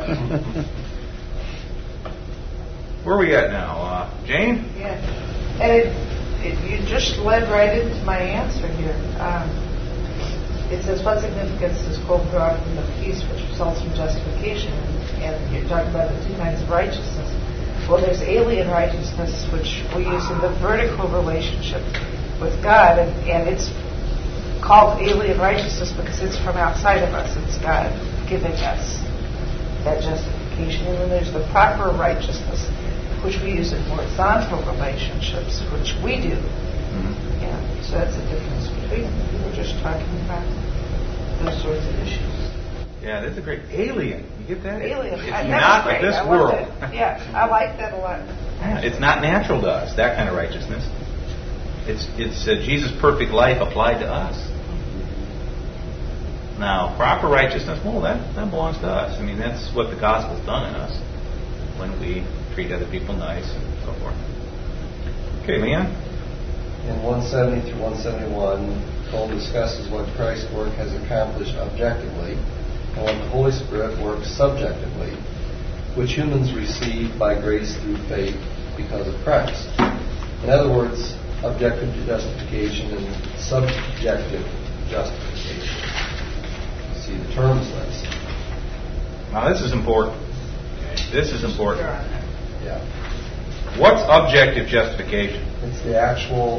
Where are we at now? Jane? Yeah. And you just led right into my answer here. It says, what significance does quote doctrine of peace which results from justification? And you're talking about the two kinds of righteousness. Well, there's alien righteousness, which we use in the vertical relationship with God, and it's called alien righteousness because it's from outside of us. It's God giving us that justification. And then there's the proper righteousness, which we use in horizontal relationships, which we do. Mm-hmm. Yeah, so that's the difference between them. We were just talking about those sorts of issues. Yeah, that's a great alien. You get that? Alien. It's not of this world. Yeah, I like that a lot. Yeah, it's not natural to us, that kind of righteousness. It's Jesus' perfect life applied to us. Now, proper righteousness, well, that belongs to us. I mean, that's what the gospel's done in us when we treat other people nice and so forth. Okay, Leon? In 170 through 171, Paul discusses what Christ's work has accomplished objectively and what the Holy Spirit works subjectively, which humans receive by grace through faith because of Christ. In other words, objective justification and subjective justification. See the terms list. Now this is important. Okay. This is important. Yeah. What's objective justification? It's the actual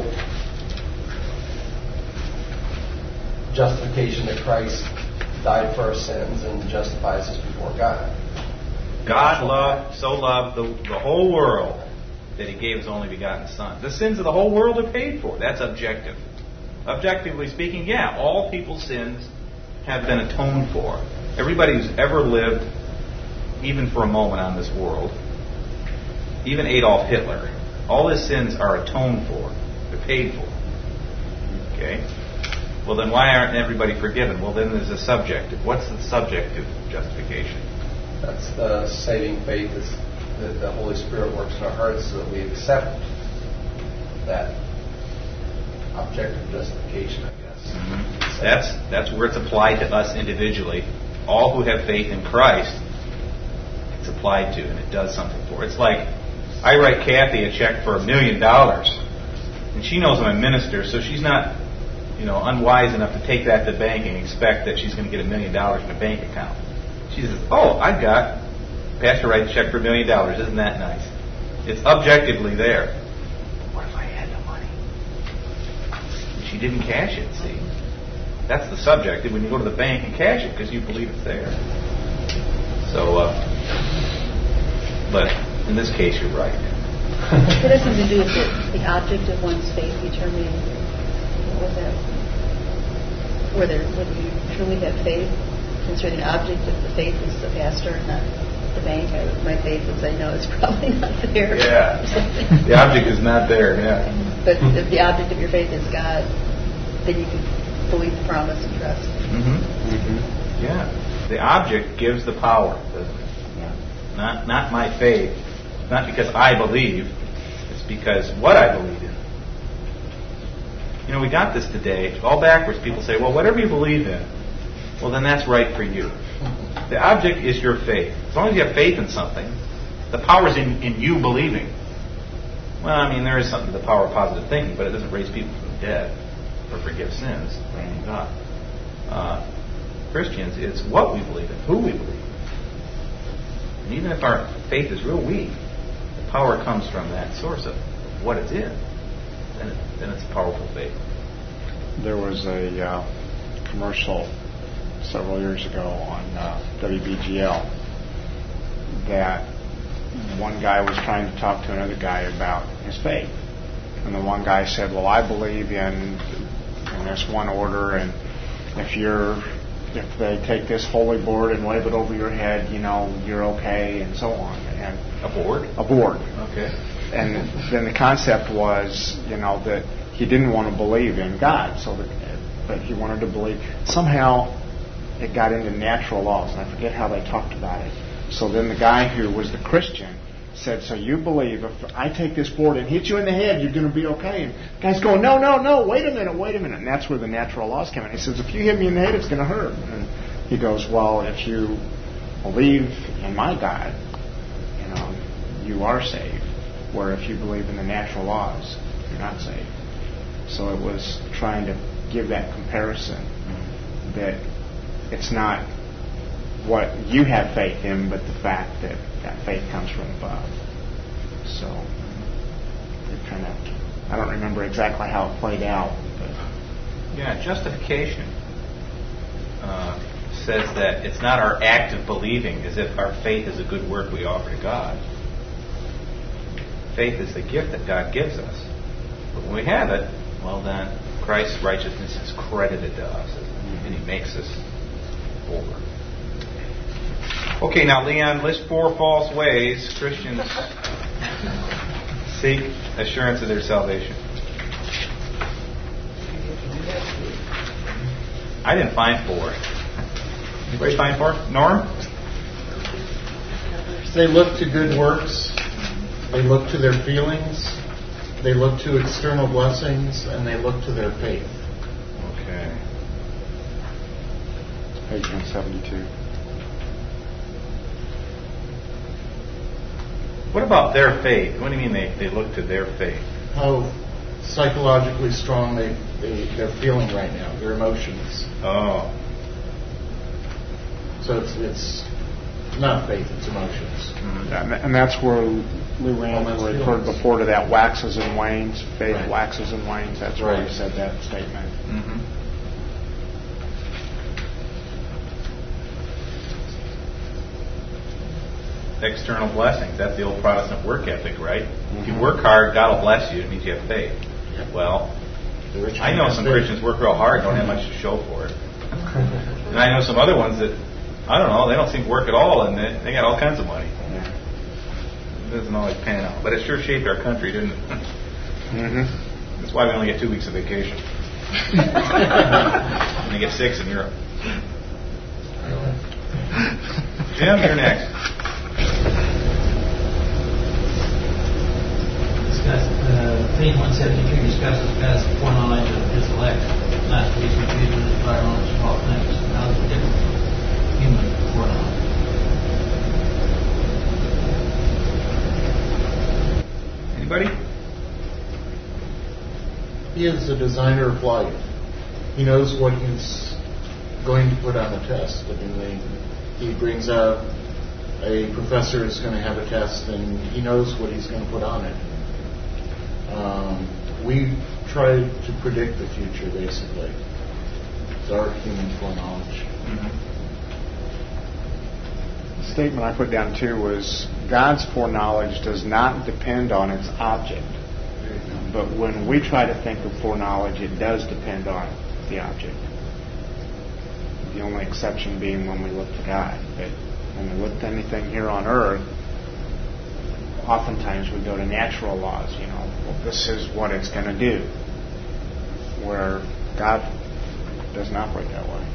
justification that Christ died for our sins and justifies us before God. God so loved the whole world that He gave His only begotten Son. The sins of the whole world are paid for. That's objective. Objectively speaking, yeah, all people's sins have been atoned for. Everybody who's ever lived, even for a moment on this world, even Adolf Hitler, all his sins are atoned for. They're paid for. Okay? Well, then why aren't everybody forgiven? Well, then there's a subjective. What's the subjective justification? That's the saving faith that the Holy Spirit works in our hearts so that we accept that objective justification, I guess. Mm-hmm. That's where it's applied to us individually. All who have faith in Christ, it's applied to, and it does something for. It's like I write Kathy a check for $1 million, and she knows I'm a minister, so she's not, unwise enough to take that to the bank and expect that she's going to get $1 million in a bank account. She says, "Oh, I've got Pastor writes a check for $1 million. Isn't that nice?" It's objectively there. What if I had the money? She didn't cash it. See, that's the subjective when you go to the bank and cash it because you believe it's there. So, but in this case, you're right. It has something to do with the object of one's faith determining what was that? Whether you truly have faith, considering the object of the faith is the pastor and not the bank. My faith would say no, it's probably not there. Yeah, the object is not there. Yeah, but if the object of your faith is God, then you can believe the promise and trust. Mm-hmm. Mm-hmm. Yeah, the object gives the power, doesn't it? Yeah. Not my faith. Not because I believe. It's because what I believe in. We got this today. All backwards. People say, well, whatever you believe in, well, then that's right for you. The object is your faith. As long as you have faith in something, the power's in you believing. Well, there is something to the power of positive thinking, but it doesn't raise people from the dead or forgive sins. Thank God. Christians, it's what we believe in, who we believe in. And even if our faith is real weak, the power comes from that source of what it's in. Then it's a powerful faith. There was a commercial several years ago on WBGL that one guy was trying to talk to another guy about his faith. And the one guy said, well, I believe in this one order, and if they take this holy board and wave it over your head, you're okay, and so on. And a board? A board. Okay. And then the concept was, that he didn't want to believe in God, but he wanted to believe. Somehow it got into natural laws, and I forget how they talked about it. So then the guy who was the Christian said, so you believe if I take this board and hit you in the head, you're going to be okay? And the guy's going, no, wait a minute. And that's where the natural laws came in. He says, if you hit me in the head, it's going to hurt. And he goes, well, if you believe in my God, you are saved. Where if you believe in the natural laws, you're not saved. So it was trying to give that comparison that it's not what you have faith in, but the fact that faith comes from above. So it kind of, I don't remember exactly how it played out. But. Yeah, justification says that it's not our act of believing as if our faith is a good work we offer to God. Faith is the gift that God gives us. But when we have it, well then, Christ's righteousness is credited to us, and He makes us over. Okay, now Leon, list 4 false ways Christians seek assurance of their salvation. I didn't find 4. Anybody find 4? Norm? They look to good works. They look to their feelings. They look to external blessings, and they look to their faith. Okay. Page 172. What about their faith? What do you mean they look to their faith? How psychologically strong they're feeling right now, their emotions. Oh. So it's not faith, it's emotions. Mm-hmm. And that's where Lou Randall referred before to that waxes and wanes. Faith waxes and wanes. That's where he said that statement. Mm-hmm. External blessings. That's the old Protestant work ethic, right? Mm-hmm. If you work hard, God will bless you. It means you have faith. Yep. Well, I know some Christians work real hard, don't have much to show for it. And I know some other ones that, I don't know, they don't seem to work at all, and they got all kinds of money. It doesn't always pan out. But it sure shaped our country, didn't it? Mm-hmm. That's why we only get 2 weeks of vacation. And we get 6 in Europe. Jim, you're next. Discuss 1:73 discusses God's foreknowledge of His elect, not to be confused with His prior knowledge of all things. How is it different from human foreknowledge? Anybody? He is the designer of life. He knows what he's going to put on the test. I mean, he brings out a professor is going to have a test, and he knows what he's going to put on it. We try to predict the future, basically. It's our human foreknowledge. The statement I put down too was God's foreknowledge does not depend on its object. But when we try to think of foreknowledge, it does depend on the object. The only exception being when we look to God. But when we look to anything here on earth, oftentimes we go to natural laws, well, this is what it's going to do. Where God doesn't operate that way.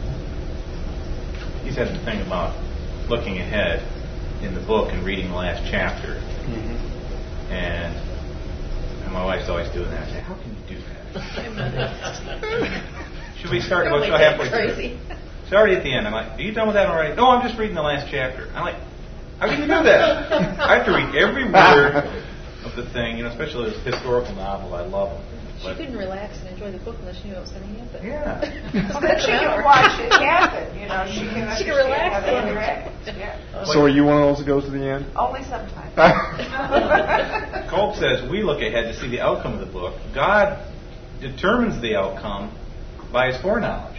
He said the thing about looking ahead in the book and reading the last chapter. And my wife's always doing that. I say, how can you do that? Should we start the book halfway through? It's already at the end. I'm like, are you done with that already? No, I'm just reading the last chapter. I'm like, how can you do that? I have to read every word of the thing, especially this historical novel. I love them. She couldn't relax and enjoy the book unless she knew what was going to happen. Yeah. Well, then she can watch it happen. She can relax how they interact. Yeah. So are you one of those that goes to the end? Only sometimes. Kolb says we look ahead to see the outcome of the book. God determines the outcome by His foreknowledge.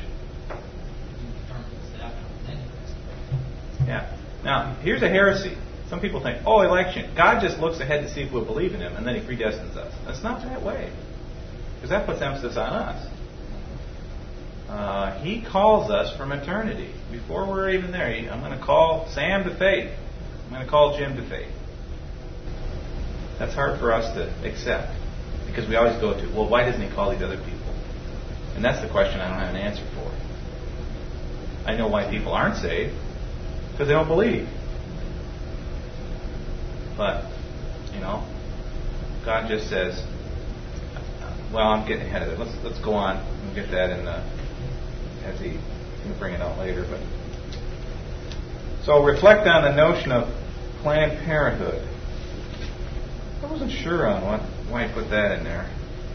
Yeah. Now, here's a heresy. Some people think, election. God just looks ahead to see if we'll believe in Him, and then He predestines us. That's not that way. Because that puts emphasis on us. He calls us from eternity. Before we're even there, I'm going to call Sam to faith. I'm going to call Jim to faith. That's hard for us to accept. Because we always go to, well, why doesn't He call these other people? And that's the question I don't have an answer for. I know why people aren't saved. Because they don't believe. But, God just says, well, I'm getting ahead of it. Let's go on and get that in as He's going to bring it out later. But so reflect on the notion of Planned Parenthood. I wasn't sure on why He put that in there.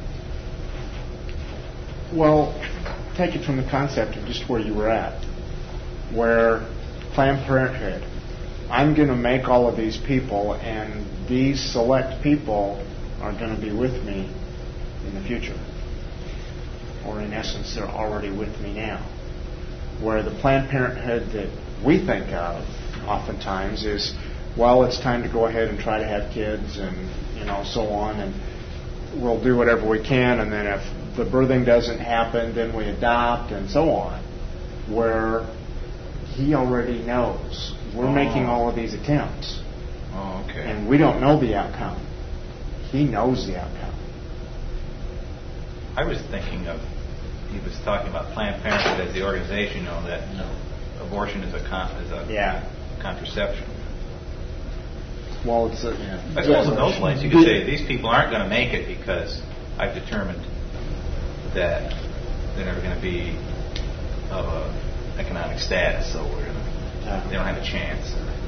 Well, take it from the concept of just where you were at, where Planned Parenthood, I'm going to make all of these people, and these select people are going to be with me in the future. Or in essence, they're already with me now. Where the Planned Parenthood that we think of oftentimes is, well, it's time to go ahead and try to have kids and, so on, and we'll do whatever we can, and then if the birthing doesn't happen, then we adopt and so on. Where He already knows. We're making all of these attempts. Oh, okay. And we don't know the outcome. He knows the outcome. I was thinking of, he was talking about Planned Parenthood as the organization, that abortion is a contraception. Well, it's I suppose in those lines you could say these people aren't going to make it because I've determined that they're never going to be of economic status, so they don't have a chance.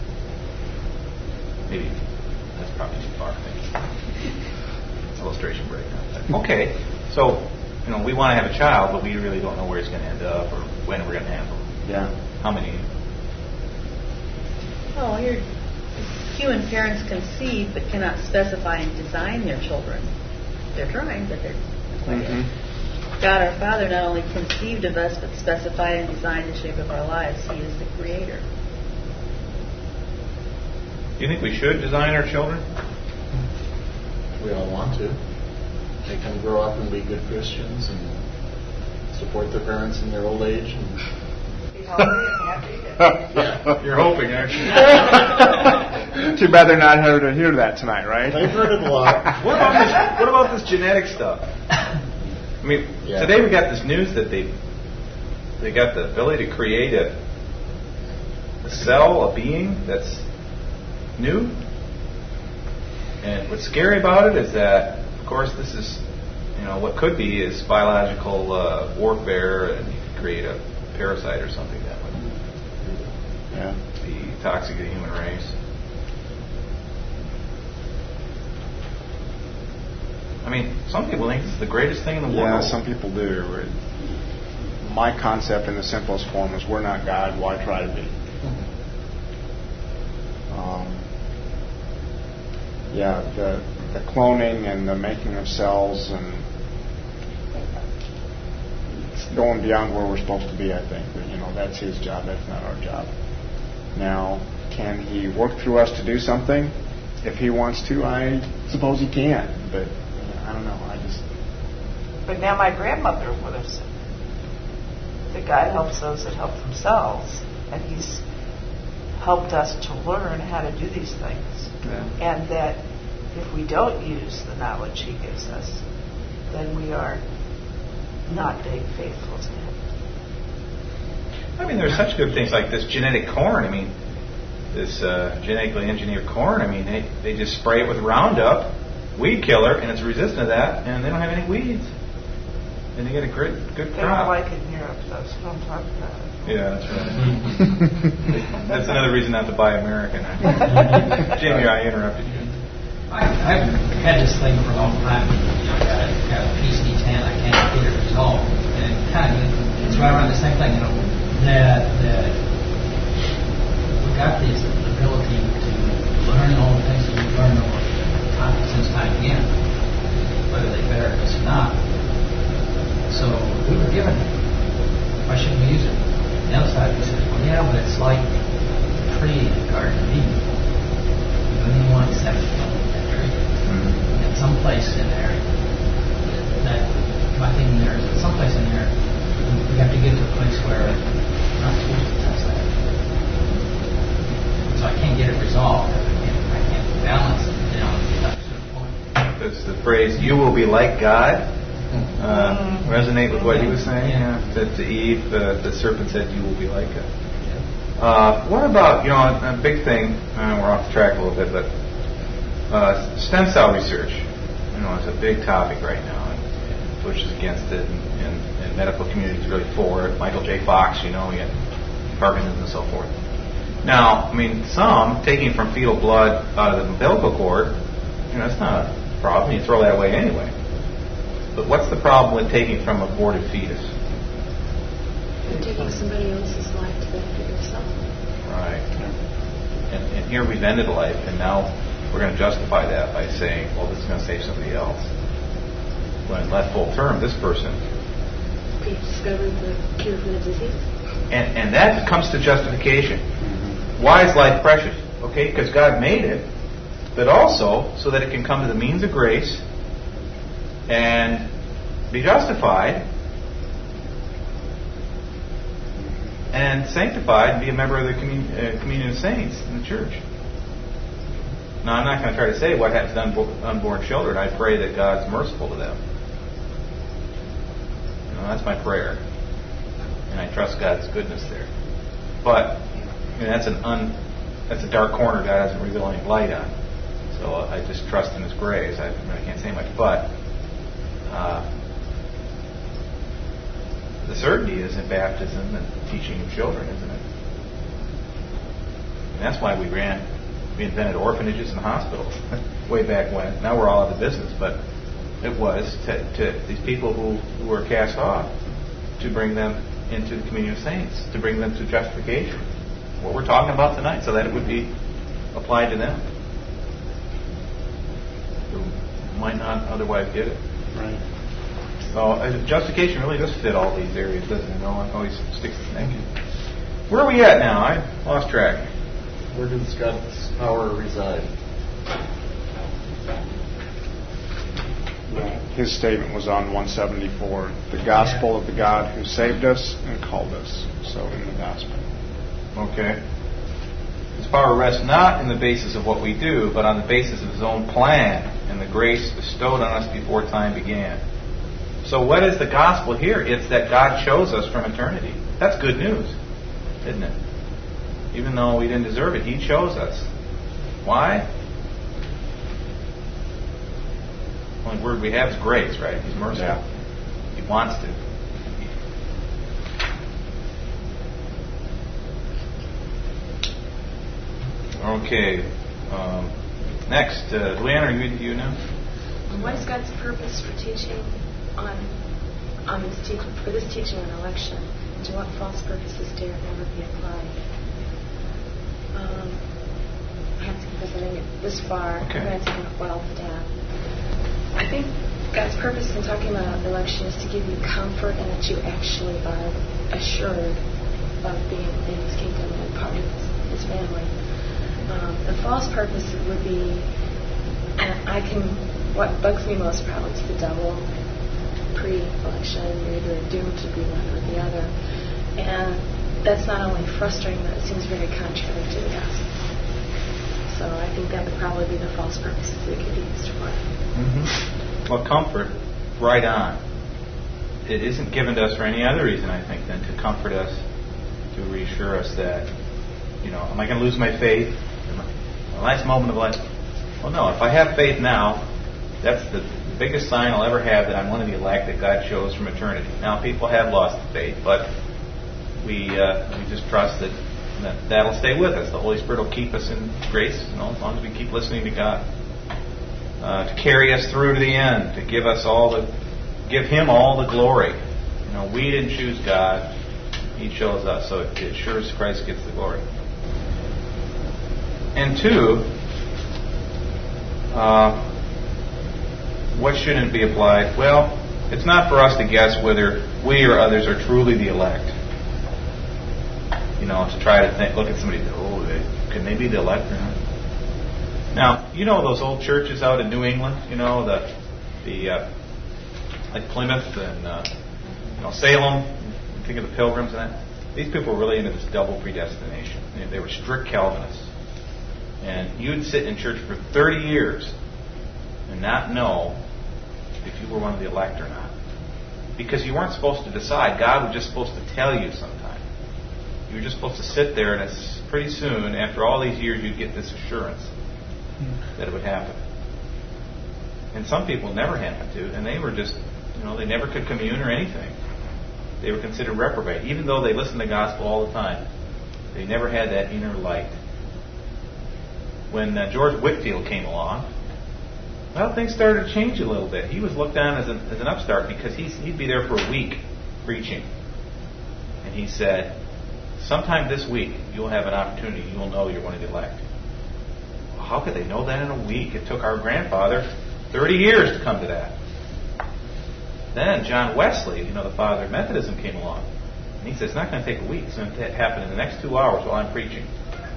Maybe that's probably too far. Illustration breakdown. Okay, so we want to have a child, but we really don't know where it's going to end up or when we're going to have them. Yeah. How many? Oh, here, human parents conceive but cannot specify and design their children. They're trying, but they're. God our Father not only conceived of us, but specified and designed the shape of our lives. He is the Creator. Do you think we should design our children? We all want to. They can grow up and be good Christians and support their parents in their old age. And Be healthy and happy. Yeah, you're hoping, aren't you? Too bad they're not here to hear that tonight, right? They've heard it a lot. What about this genetic stuff? I mean, today we got this news that they got the ability to create a cell, a being that's new. And what's scary about it is that of course, this is, what could be is biological warfare, and you could create a parasite or something that would be toxic to the human race. I mean, some people think it's the greatest thing in the world. Yeah, some people do. My concept in the simplest form is we're not God, why try to be? The cloning and the making of cells, and it's going beyond where we're supposed to be, I think. But, that's his job, that's not our job. Now, can he work through us to do something? If he wants to, I suppose he can, but I don't know. But now my grandmother would have said that God helps those that help themselves, and He's helped us to learn how to do these things. Yeah. And that if we don't use the knowledge He gives us, then we are not being faithful to Him. I mean, there's such good things like this genetic corn. I mean, this genetically engineered corn. I mean, they just spray it with Roundup, weed killer, and it's resistant to that, and they don't have any weeds. And they get a good They crop. don't like it in Europe, though, so don't talk about it. Yeah, that's right. That's another reason not to buy American. Jamie, I interrupted you. I've had this thing for a long time. I got a PCD10, I can't get it resolved. And it's right around the same thing, that we got this ability to learn all the things that we've learned over time, since time began, whether they better us or not. So we were given it. Why shouldn't we use it? The other side, we said, well, yeah, but it's like a tree in the Garden of Eden. You don't even want to accept that tree. Mm-hmm. And someplace in there, my thinking there is that someplace in there, we have to get to a place where we're not supposed to touch that. So I can't get it resolved. I can't balance it down to a certain point. Does the phrase "you will be like God" resonate with what he was saying? Yeah. That to Eve, the serpent said, "You will be like God." What about, a big thing, we're off the track a little bit, but stem cell research, is a big topic right now. And Bush is against it, and medical community is really for it. Michael J. Fox, he had Parkinson's and so forth. Now, I mean, some taking from fetal blood out of the umbilical cord, that's not a problem. You throw that away anyway. But what's the problem with taking from aborted fetus? You're taking somebody else's life to benefit yourself. Right. And here we've ended life, and now we're going to justify that by saying, well, this is going to save somebody else. When left full term, this person. We discovered the cure for the disease. And that comes to justification. Why is life precious? Okay, because God made it, but also so that it can come to the means of grace and be justified and sanctified and be a member of the communion of saints in the church. Now, I'm not going to try to say what happens to unborn children. I pray that God's merciful to them. That's my prayer. And I trust God's goodness there. But that's a dark corner God hasn't revealed any light on. So I just trust in His grace. I can't say much. But the certainty is in baptism and teaching of children, isn't it? And that's why we invented orphanages and hospitals way back when. Now we're all out of business, but it was to these people who were cast off, to bring them into the communion of saints, to bring them to justification. What we're talking about tonight, so that it would be applied to them who might not otherwise get it. Right. So justification really does fit all these areas, doesn't it? No one always sticks to thinking. Where are we at now? I lost track. Where does God's power reside? His statement was on 174, the gospel of the God who saved us and called us. So in the gospel. Okay. His power rests not in the basis of what we do, but on the basis of His own plan and the grace bestowed on us before time began. So what is the gospel here? It's that God chose us from eternity. That's good news, isn't it? Even though we didn't deserve it, He chose us. Why? Well, only word we have is grace, right? He's merciful. Yeah. He wants to. Okay. Next, Luann, are you now? What is God's purpose for teaching on this teaching on election? To what false purposes dare never be applied? I have to confess, I didn't get this far. Okay. I'm going to take a while to adapt. I think God's purpose in talking about election is to give you comfort and that you actually are assured of being in His kingdom and part of His family. The false purpose would be, what bugs me most probably is the devil pre-election. You're either doomed to be one or the other. And that's not only frustrating, but it seems very contrary to the gospel. So I think that would probably be the false purposes it could be used for. Mm-hmm. Well, comfort, right on. It isn't given to us for any other reason, I think, than to comfort us, to reassure us that, am I going to lose my faith? My last moment of life? Well, no. If I have faith now, that's the biggest sign I'll ever have that I'm one of the elect that God chose from eternity. Now, people have lost the faith, but we just trust that that'll stay with us. The Holy Spirit will keep us in grace, as long as we keep listening to God. To carry us through to the end, to give Him all the glory. We didn't choose God; He chose us, so it assures Christ gets the glory. And two, what shouldn't be applied? Well, it's not for us to guess whether we or others are truly the elect. To try to look at somebody, can they be the elect or not? Now, those old churches out in New England, like Plymouth and Salem, think of the Pilgrims and that. These people were really into this double predestination. They were strict Calvinists. And you'd sit in church for 30 years and not know if you were one of the elect or not. Because you weren't supposed to decide. God was just supposed to tell you sometime. You were just supposed to sit there, and it's pretty soon, after all these years, you'd get this assurance that it would happen. And some people never happened to, and they were just, they never could commune or anything. They were considered reprobate. Even though they listened to the gospel all the time, they never had that inner light. When George Whitefield came along, things started to change a little bit. He was looked on as an upstart because he'd be there for a week preaching. And he said, sometime this week, you'll have an opportunity. You'll know you're one of the elect. Well, how could they know that in a week? It took our grandfather 30 years to come to that. Then John Wesley, the father of Methodism, came along. And he said, it's not going to take a week. It's going to happen in the next 2 hours while I'm preaching.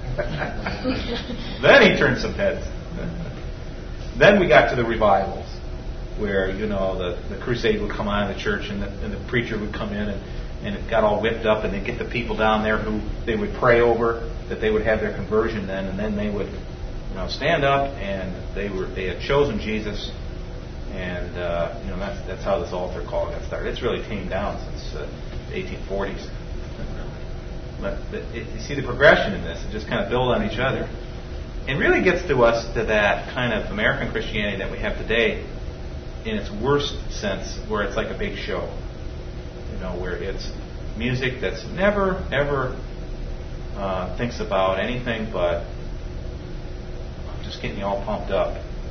Then he turned some heads. Then we got to the revivals, where the crusade would come on in the church, and the preacher would come in, and it got all whipped up, and they'd get the people down there who they would pray over, that they would have their conversion then, and then they would stand up, and they had chosen Jesus, and that's how this altar call got started. It's really tamed down since the 1840s. But you see the progression in this. It just kind of build on each other. It really gets to us to that kind of American Christianity that we have today in its worst sense, where it's like a big show. Where it's music that's never, ever thinks about anything but just getting you all pumped up.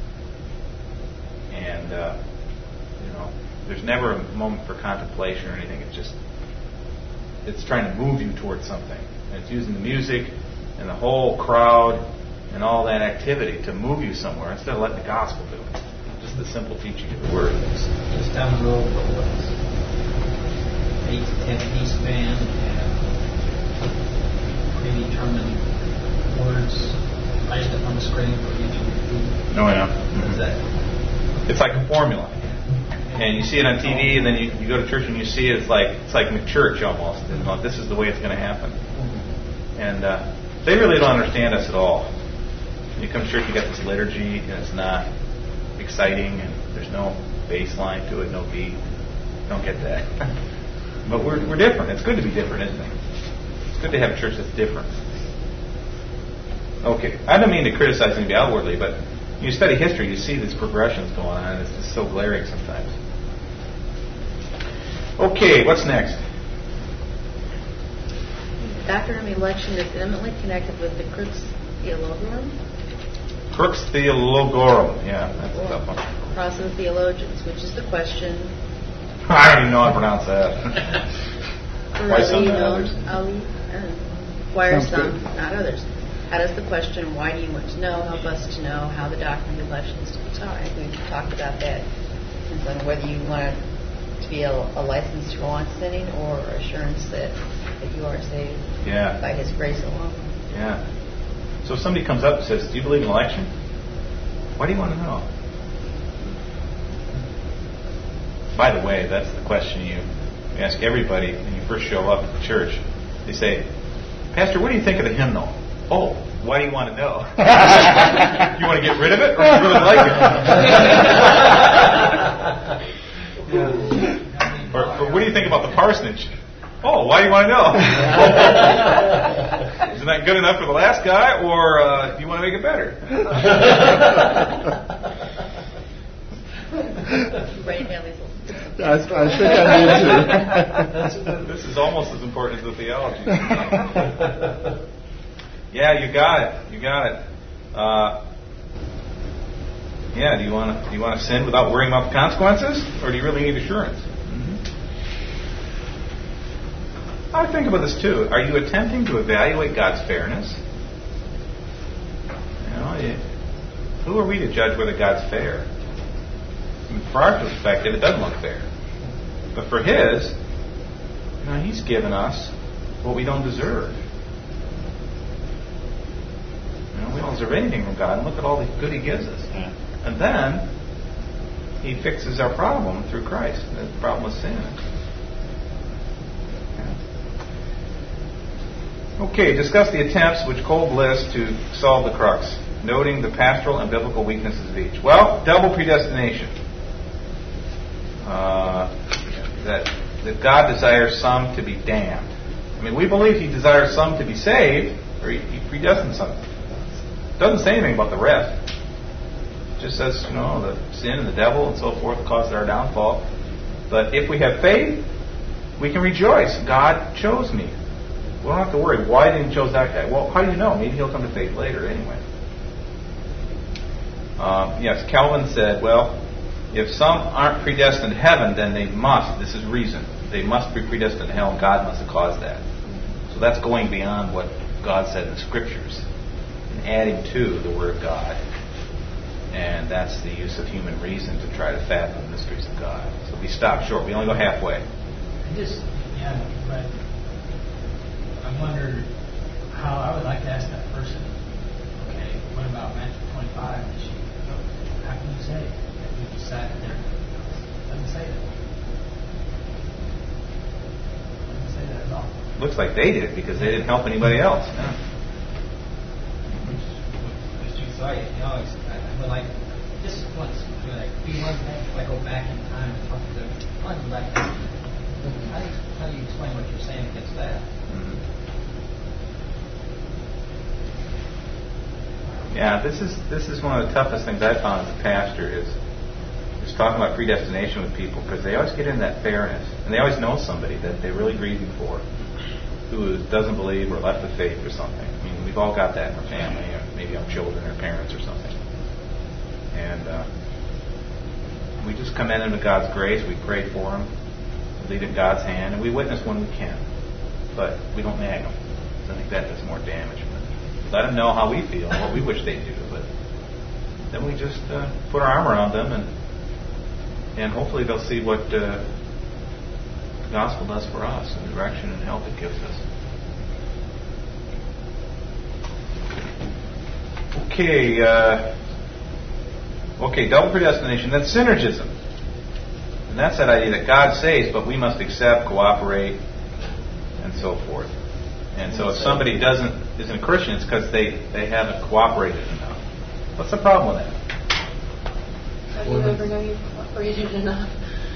And, there's never a moment for contemplation or anything. It's trying to move you towards something. And it's using the music and the whole crowd and all that activity to move you somewhere instead of letting the gospel do it. Just the simple teaching of the Word. Just down the road, what was 8 to 10 piece band and predetermined words flashed up on the screen for you to repeat. Oh, yeah. What's that? It's like a formula. And you see it on TV, and then you go to church and you see it. It's like McChurch almost. This is the way it's going to happen. And they really don't understand us at all. When you come to church, you got this liturgy, and it's not exciting, and there's no bass line to it, no beat. Don't get that. But we're different. It's good to be different, isn't it? It's good to have a church that's different. Okay, I don't mean to criticize anybody outwardly, but You study history, you see these progressions going on, and it's just so glaring sometimes. Okay, what's next? The doctrine of election is intimately connected with the Crux Theologorum. Crux Theologorum, yeah, that's a tough one. Process of Theologians, which is the question. I don't even know how to pronounce that. Why some not others? Why are some not others? How does the question, why do you want to know, help us to know how the doctrine of election is to be taught? I think we've talked about that. Depends on whether you want to be a license to go on sinning or assurance that you are saved by His grace alone. Yeah. So if somebody comes up and says, do you believe in election? Why do you want to know? By the way, that's the question you ask everybody when you first show up at the church. They say, Pastor, what do you think of the hymnal? Oh, why do you want to know? You want to get rid of it, or do you really like it? Or what do you think about the parsonage? Oh, why do you want to know? Isn't that good enough for the last guy, or do you want to make it better? Write down these. I think I need to. This is almost as important as the theology. Yeah, you got it. You got it. Do you want to sin without worrying about the consequences, or do you really need assurance? I think about this too. Are you attempting to evaluate God's fairness? Who are we to judge whether God's fair? From our perspective, it doesn't look fair. But for His, He's given us what we don't deserve. We don't deserve anything from God, and look at all the good He gives us. Yeah. And then He fixes our problem through Christ, the problem with sin. Yeah. Okay, discuss the attempts which Kolb lists to solve the crux, noting the pastoral and biblical weaknesses of each. Well, double predestination. That God desires some to be damned. I mean, we believe He desires some to be saved, or He predestines some. It doesn't say anything about the rest. It just says, the sin and the devil and so forth caused our downfall. But if we have faith, we can rejoice. God chose me. We don't have to worry, why didn't He choose that guy? Well, how do you know? Maybe he'll come to faith later anyway. Yes, Calvin said, well, if some aren't predestined to heaven, then they must, this is reason, they must be predestined to hell, and God must have caused that. So that's going beyond what God said in the Scriptures, and adding to the Word of God. And that's the use of human reason to try to fathom the mysteries of God. So we stop short. We only go halfway. But I wondered how I would like to ask that person, okay, what about Matthew 25? How can you say that you decided there? It doesn't say that. It doesn't say that at all. Looks like they did because they didn't help anybody else. So I would like just once, be one thing, if I go back in time and talk to them, I'd like that. How do you explain what you're saying against that? Yeah, this is one of the toughest things I've found as a pastor is talking about predestination with people, because they always get in that fairness, and they always know somebody that they're really grieving for, who doesn't believe or left the faith or something. I mean, we've all got that in our family, or maybe our children or parents or something. And we just come in with God's grace, we pray for them, leave it in God's hand, and we witness when we can. But we don't nag them. I think that does more damage. But let them know how we feel, what we wish they'd do. But then we just put our arm around them, and hopefully they'll see what the gospel does for us, and the direction and help it gives us. Okay, double predestination. Then synergism. And that's that idea that God saves, but we must accept, cooperate, and so forth. And so if somebody isn't a Christian, it's because they haven't cooperated enough. What's the problem with that? How do you ever know you've cooperated enough?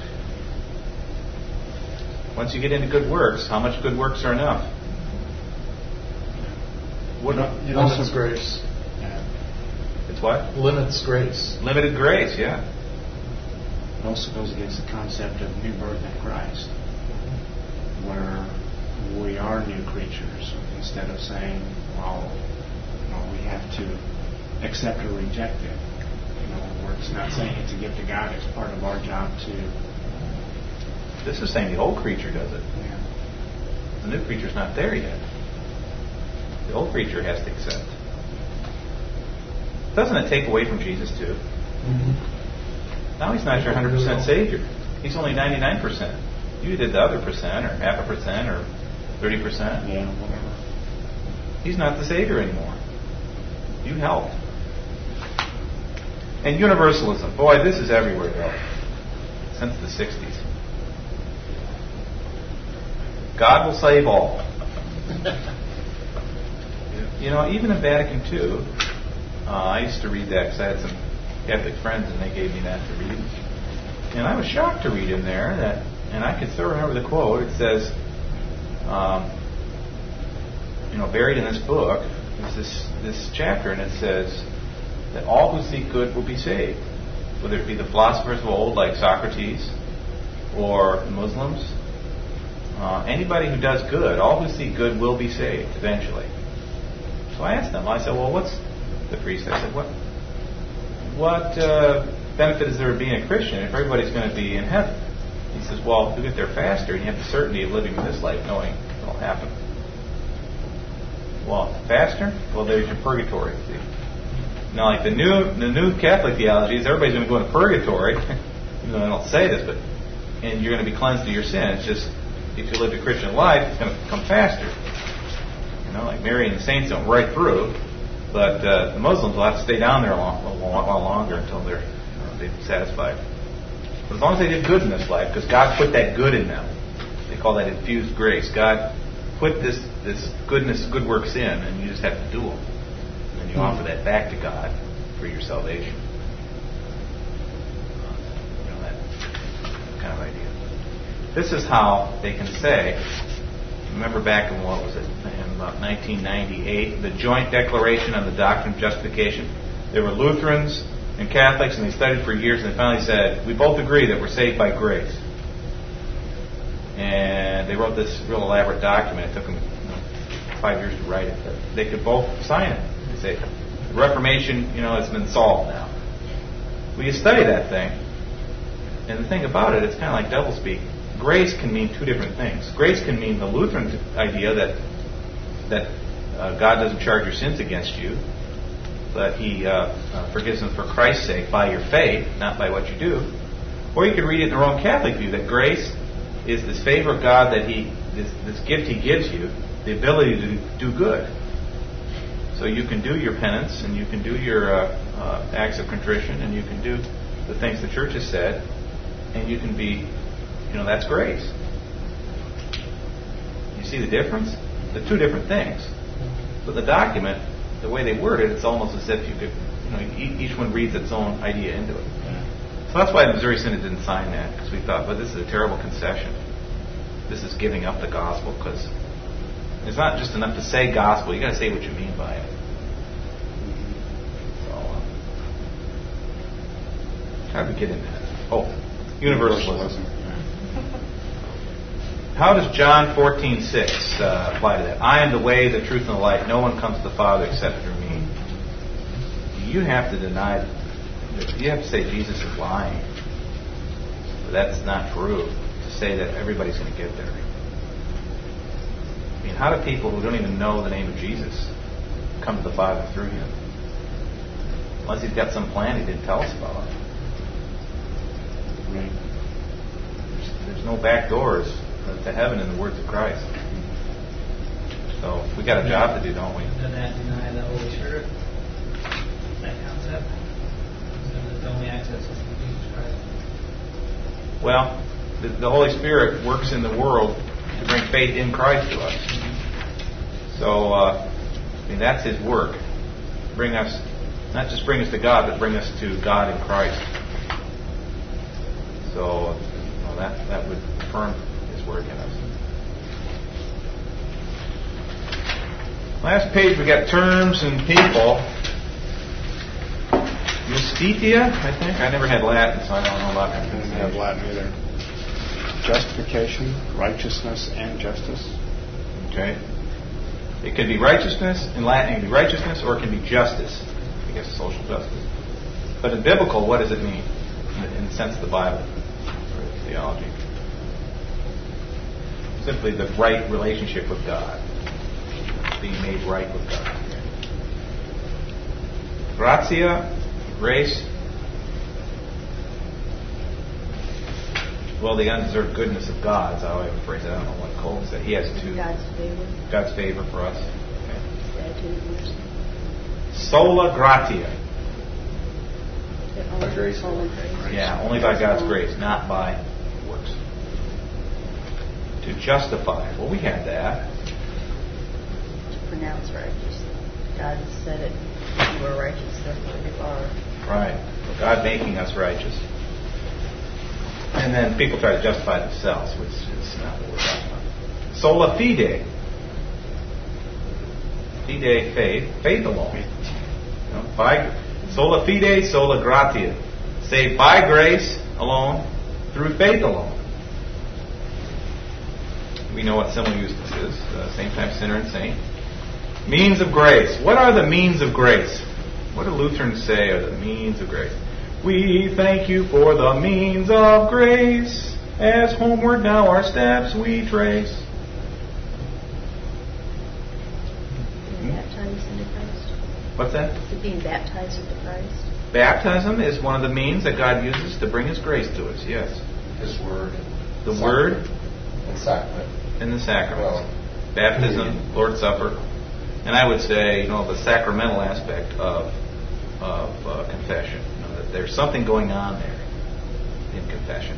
Once you get into good works, how much good works are enough? You don't grace. It's It's what? Limits grace. Limited grace, yeah. It also goes against the concept of new birth in Christ, where we are new creatures. Instead of saying, well, we have to accept or reject it. Where it's not saying it's a gift of God, it's part of our job to... This is saying the old creature does it. Yeah. The new creature's not there yet. The old creature has to accept. Doesn't it take away from Jesus too? Mm-hmm. Now he's not your 100% Savior. He's only 99%. You did the other percent, or 0.5%, or 30%. Yeah, whatever. He's not the Savior anymore. You helped. And universalism. Boy, this is everywhere though. Since the 60s. God will save all. Even in Vatican II, I used to read that because I had some Catholic friends and they gave me that to read. And I was shocked to read in there that, and I could still remember the quote, it says, buried in this book is this chapter, and it says that all who seek good will be saved. Whether it be the philosophers of old like Socrates or Muslims, anybody who does good, all who seek good will be saved eventually. So I asked them, I said, well, what's the priest? I said, what benefit is there of being a Christian if everybody's going to be in heaven? He says, well, you get there faster and you have the certainty of living this life knowing it will happen. Well, faster? Well, there's your purgatory. See? Now, like the new Catholic theology is everybody's going to go into purgatory, even though they don't say this, and you're going to be cleansed of your sin. It's just, if you live a Christian life, it's going to come faster. Like Mary and the saints don't right through, but the Muslims will have to stay down there a while longer until they're satisfied. But as long as they did good in this life, because God put that good in them, they call that infused grace. God put this goodness, good works in, and you just have to do them. And then you offer that back to God for your salvation. That kind of idea. This is how they can say, remember back in, in about 1998, the Joint Declaration on the Doctrine of Justification. There were Lutherans and Catholics, and they studied for years, and they finally said, we both agree that we're saved by grace. And they wrote this real elaborate document. It took them 5 years to write it, but they could both sign it. They say, the Reformation, has been solved now. Well, you study that thing, and the thing about it, it's kind of like doublespeak. Grace can mean two different things. Grace can mean the Lutheran idea that God doesn't charge your sins against you, but He forgives them for Christ's sake by your faith, not by what you do. Or you could read it in the Roman Catholic view, that grace is this favor of God that this gift He gives you, the ability to do good. So you can do your penance, and you can do your acts of contrition, and you can do the things the Church has said, and you can be, that's grace. You see the difference? They're two different things. But the document, the way they word it, it's almost as if you could, each one reads its own idea into it. So that's why the Missouri Synod didn't sign that, because we thought, well, this is a terrible concession. This is giving up the gospel, because it's not just enough to say gospel. You got to say what you mean by it. So, how did we get into that? Oh, universalism. How does John 14:6 apply to that? I am the way, the truth, and the life. No one comes to the Father except through me. You have to deny. You have to say Jesus is lying. But that's not true. To say that everybody's going to get there. I mean, how do people who don't even know the name of Jesus come to the Father through Him? Unless He's got some plan He didn't tell us about. Right. There's no back doors to heaven in the words of Christ. So we got a job to do, don't we? Doesn't that deny the Holy Spirit? That concept? The only access is through Jesus Christ. Well, the Holy Spirit works in the world to bring faith in Christ to us. So, that's His work. Bring us, not just bring us to God, but bring us to God in Christ. So, that would affirm His work in us. Last page, we got terms and people. Justitia, I think. I never had Latin, so I don't know about I that. didn't have Latin either. Justification, righteousness, and justice. Okay. It could be righteousness. In Latin, it can be righteousness, or it can be justice. I guess social justice. But in biblical, what does it mean? In the sense of the Bible, or theology. Simply the right relationship with God. Being made right with God. Gratia, grace. Well, the undeserved goodness of God is how I would phrase it. I don't know what Cole said. He has two. God's favor for us. Okay. Sola gratia. By grace. Yeah, only by God's grace, not by works. To justify. Well, we had that. To pronounce righteous. God said it. You are righteous, therefore you are. Right. God making us righteous. And then people try to justify themselves, which is not what we're talking about. Sola fide. Fide, faith. Faith alone. You know, by sola fide, sola gratia. Saved by grace alone, through faith alone. We know what simile Eustace is. Same time sinner and saint. Means of grace. What are the means of grace? What do Lutherans say are the means of grace? We thank you for the means of grace, as homeward now our steps we trace. Being baptized into Christ. What's that? Is it being baptized into Christ? Baptism is one of the means that God uses to bring His grace to us, yes. His Word. The Word And sacrament. and the sacraments. Well, Baptism, Lord's Supper, and I would say, the sacramental aspect of confession. That there's something going on there in confession.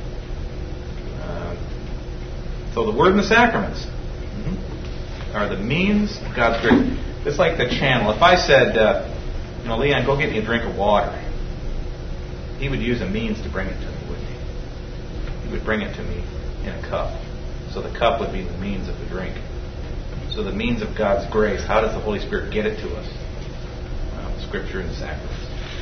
So the Word and the sacraments are the means of God's grace. It's like the channel. If I said, Leon, go get me a drink of water, he would use a means to bring it to me, wouldn't he? He would bring it to me in a cup. So the cup would be the means of the drink. So the means of God's grace, how does the Holy Spirit get it to us? Well, Scripture and the sacraments.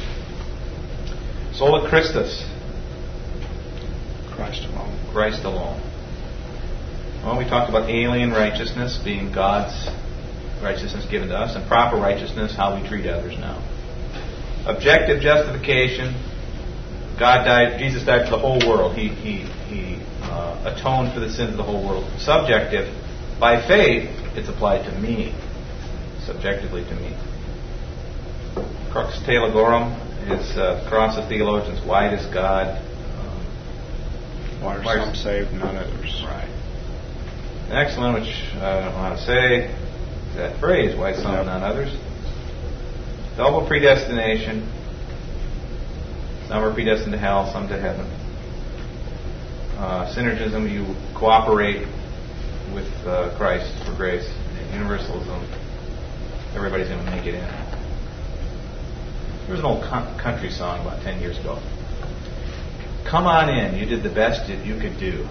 Sola Christus. Christ alone. Christ alone. Well, we talked about alien righteousness being God's righteousness given to us, and proper righteousness, how we treat others now. Objective justification. Jesus died for the whole world. He atoned for the sins of the whole world. Subjective. By faith, it's applied to me. Subjectively to me. Crux Theologorum is the cross of theologians. Why does God... Why are some saved, none others? Right. The next one, which I don't know how to say, is that phrase, why some and not others. Double predestination. Some are predestined to hell, some to heaven. Synergism, you cooperate with Christ for grace. And universalism, everybody's going to make it in. There was an old country song about 10 years ago. Come on in, you did the best that you could do.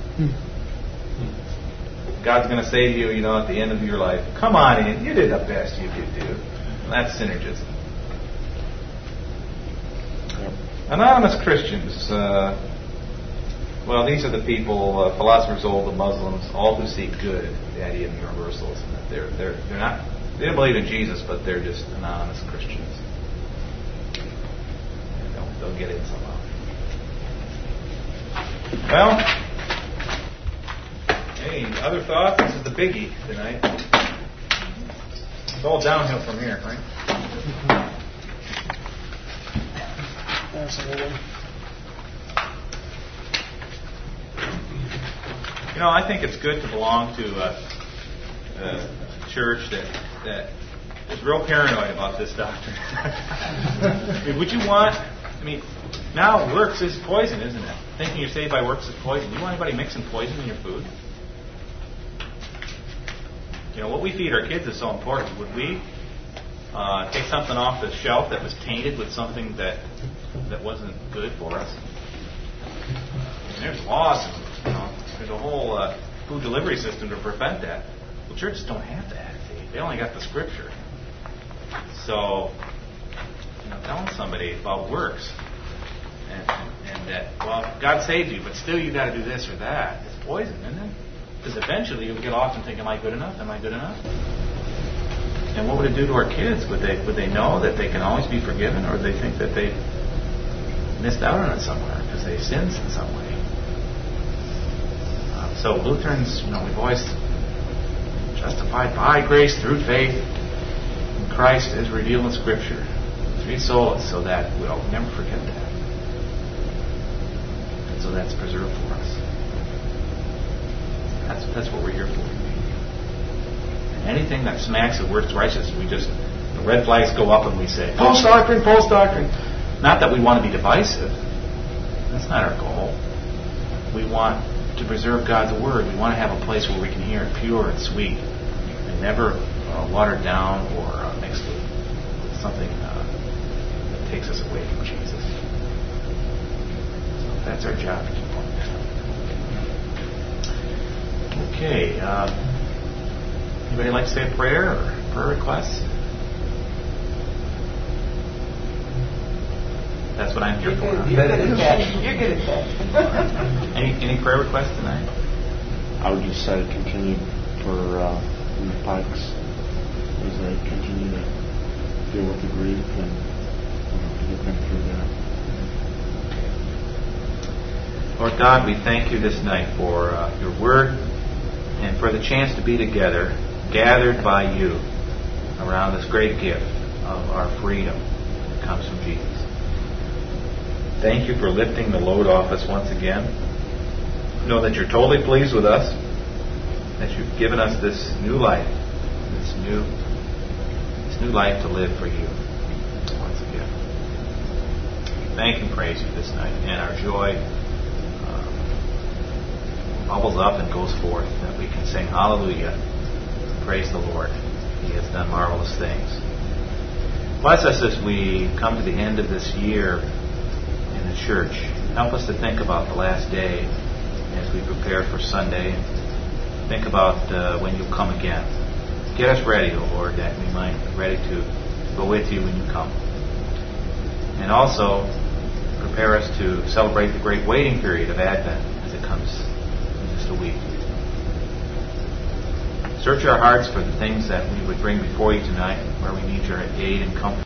God's going to say to you, at the end of your life, come on in, you did the best you could do. And that's synergism. Yep. Anonymous Christians. These are the people, philosophers old, the Muslims, all who seek good. The idea of universalism. They're not. They don't believe in Jesus, but they're just anonymous Christians. And they'll get in somehow. Well, any other thoughts? This is the biggie tonight. It's all downhill from here, right? Absolutely. I think it's good to belong to a church that is real paranoid about this doctrine. Would you want... now works is poison, isn't it? Thinking you're saved by works is poison. Do you want anybody mixing poison in your food? What we feed our kids is so important. Would we take something off the shelf that was tainted with something that wasn't good for us? There's laws, there's a whole food delivery system to prevent that. Well, churches don't have that. They only got the Scripture. So, telling somebody about works. And that, well, God saved you, but still you got to do this or that. It's poison, isn't it? Because eventually you'll get off and think, am I good enough? Am I good enough? And what would it do to our kids? Would they know that they can always be forgiven, or would they think that they missed out on it somewhere because they sinned in some way? So Lutherans, we've always justified by grace through faith in Christ as revealed in Scripture. Three solas, so that we'll never forget that. And so that's preserved for us. That's what we're here for. And anything that smacks of works righteous, the red flags go up and we say, false doctrine, false doctrine. Not that we want to be divisive. That's not our goal. We want to preserve God's Word. We want to have a place where we can hear it pure and sweet and never watered down or mixed with something that takes us away from Jesus. So that's our job to keep on. Okay. Anybody like to say a prayer or prayer requests? That's what I'm here for. You're good at that. You're good at that. Any prayer requests tonight? I would just say continue for the Pikes as they continue to deal with the grief and get them through that. Lord God, we thank you this night for your word and for the chance to be together, gathered by you around this great gift of our freedom that comes from Jesus. Thank you for lifting the load off us once again. Know that you're totally pleased with us, that you've given us this new life, this new life to live for you once again. Thank and praise you this night, and our joy bubbles up and goes forth, that we can sing hallelujah, praise the Lord. He has done marvelous things. Bless us as we come to the end of this year in the church. Help us to think about the last day as we prepare for Sunday. Think about when you'll come again. Get us ready, O Lord, that we might be ready to go with you when you come. And also prepare us to celebrate the great waiting period of Advent as it comes in just a week. Search our hearts for the things that we would bring before you tonight, where we need your aid and comfort.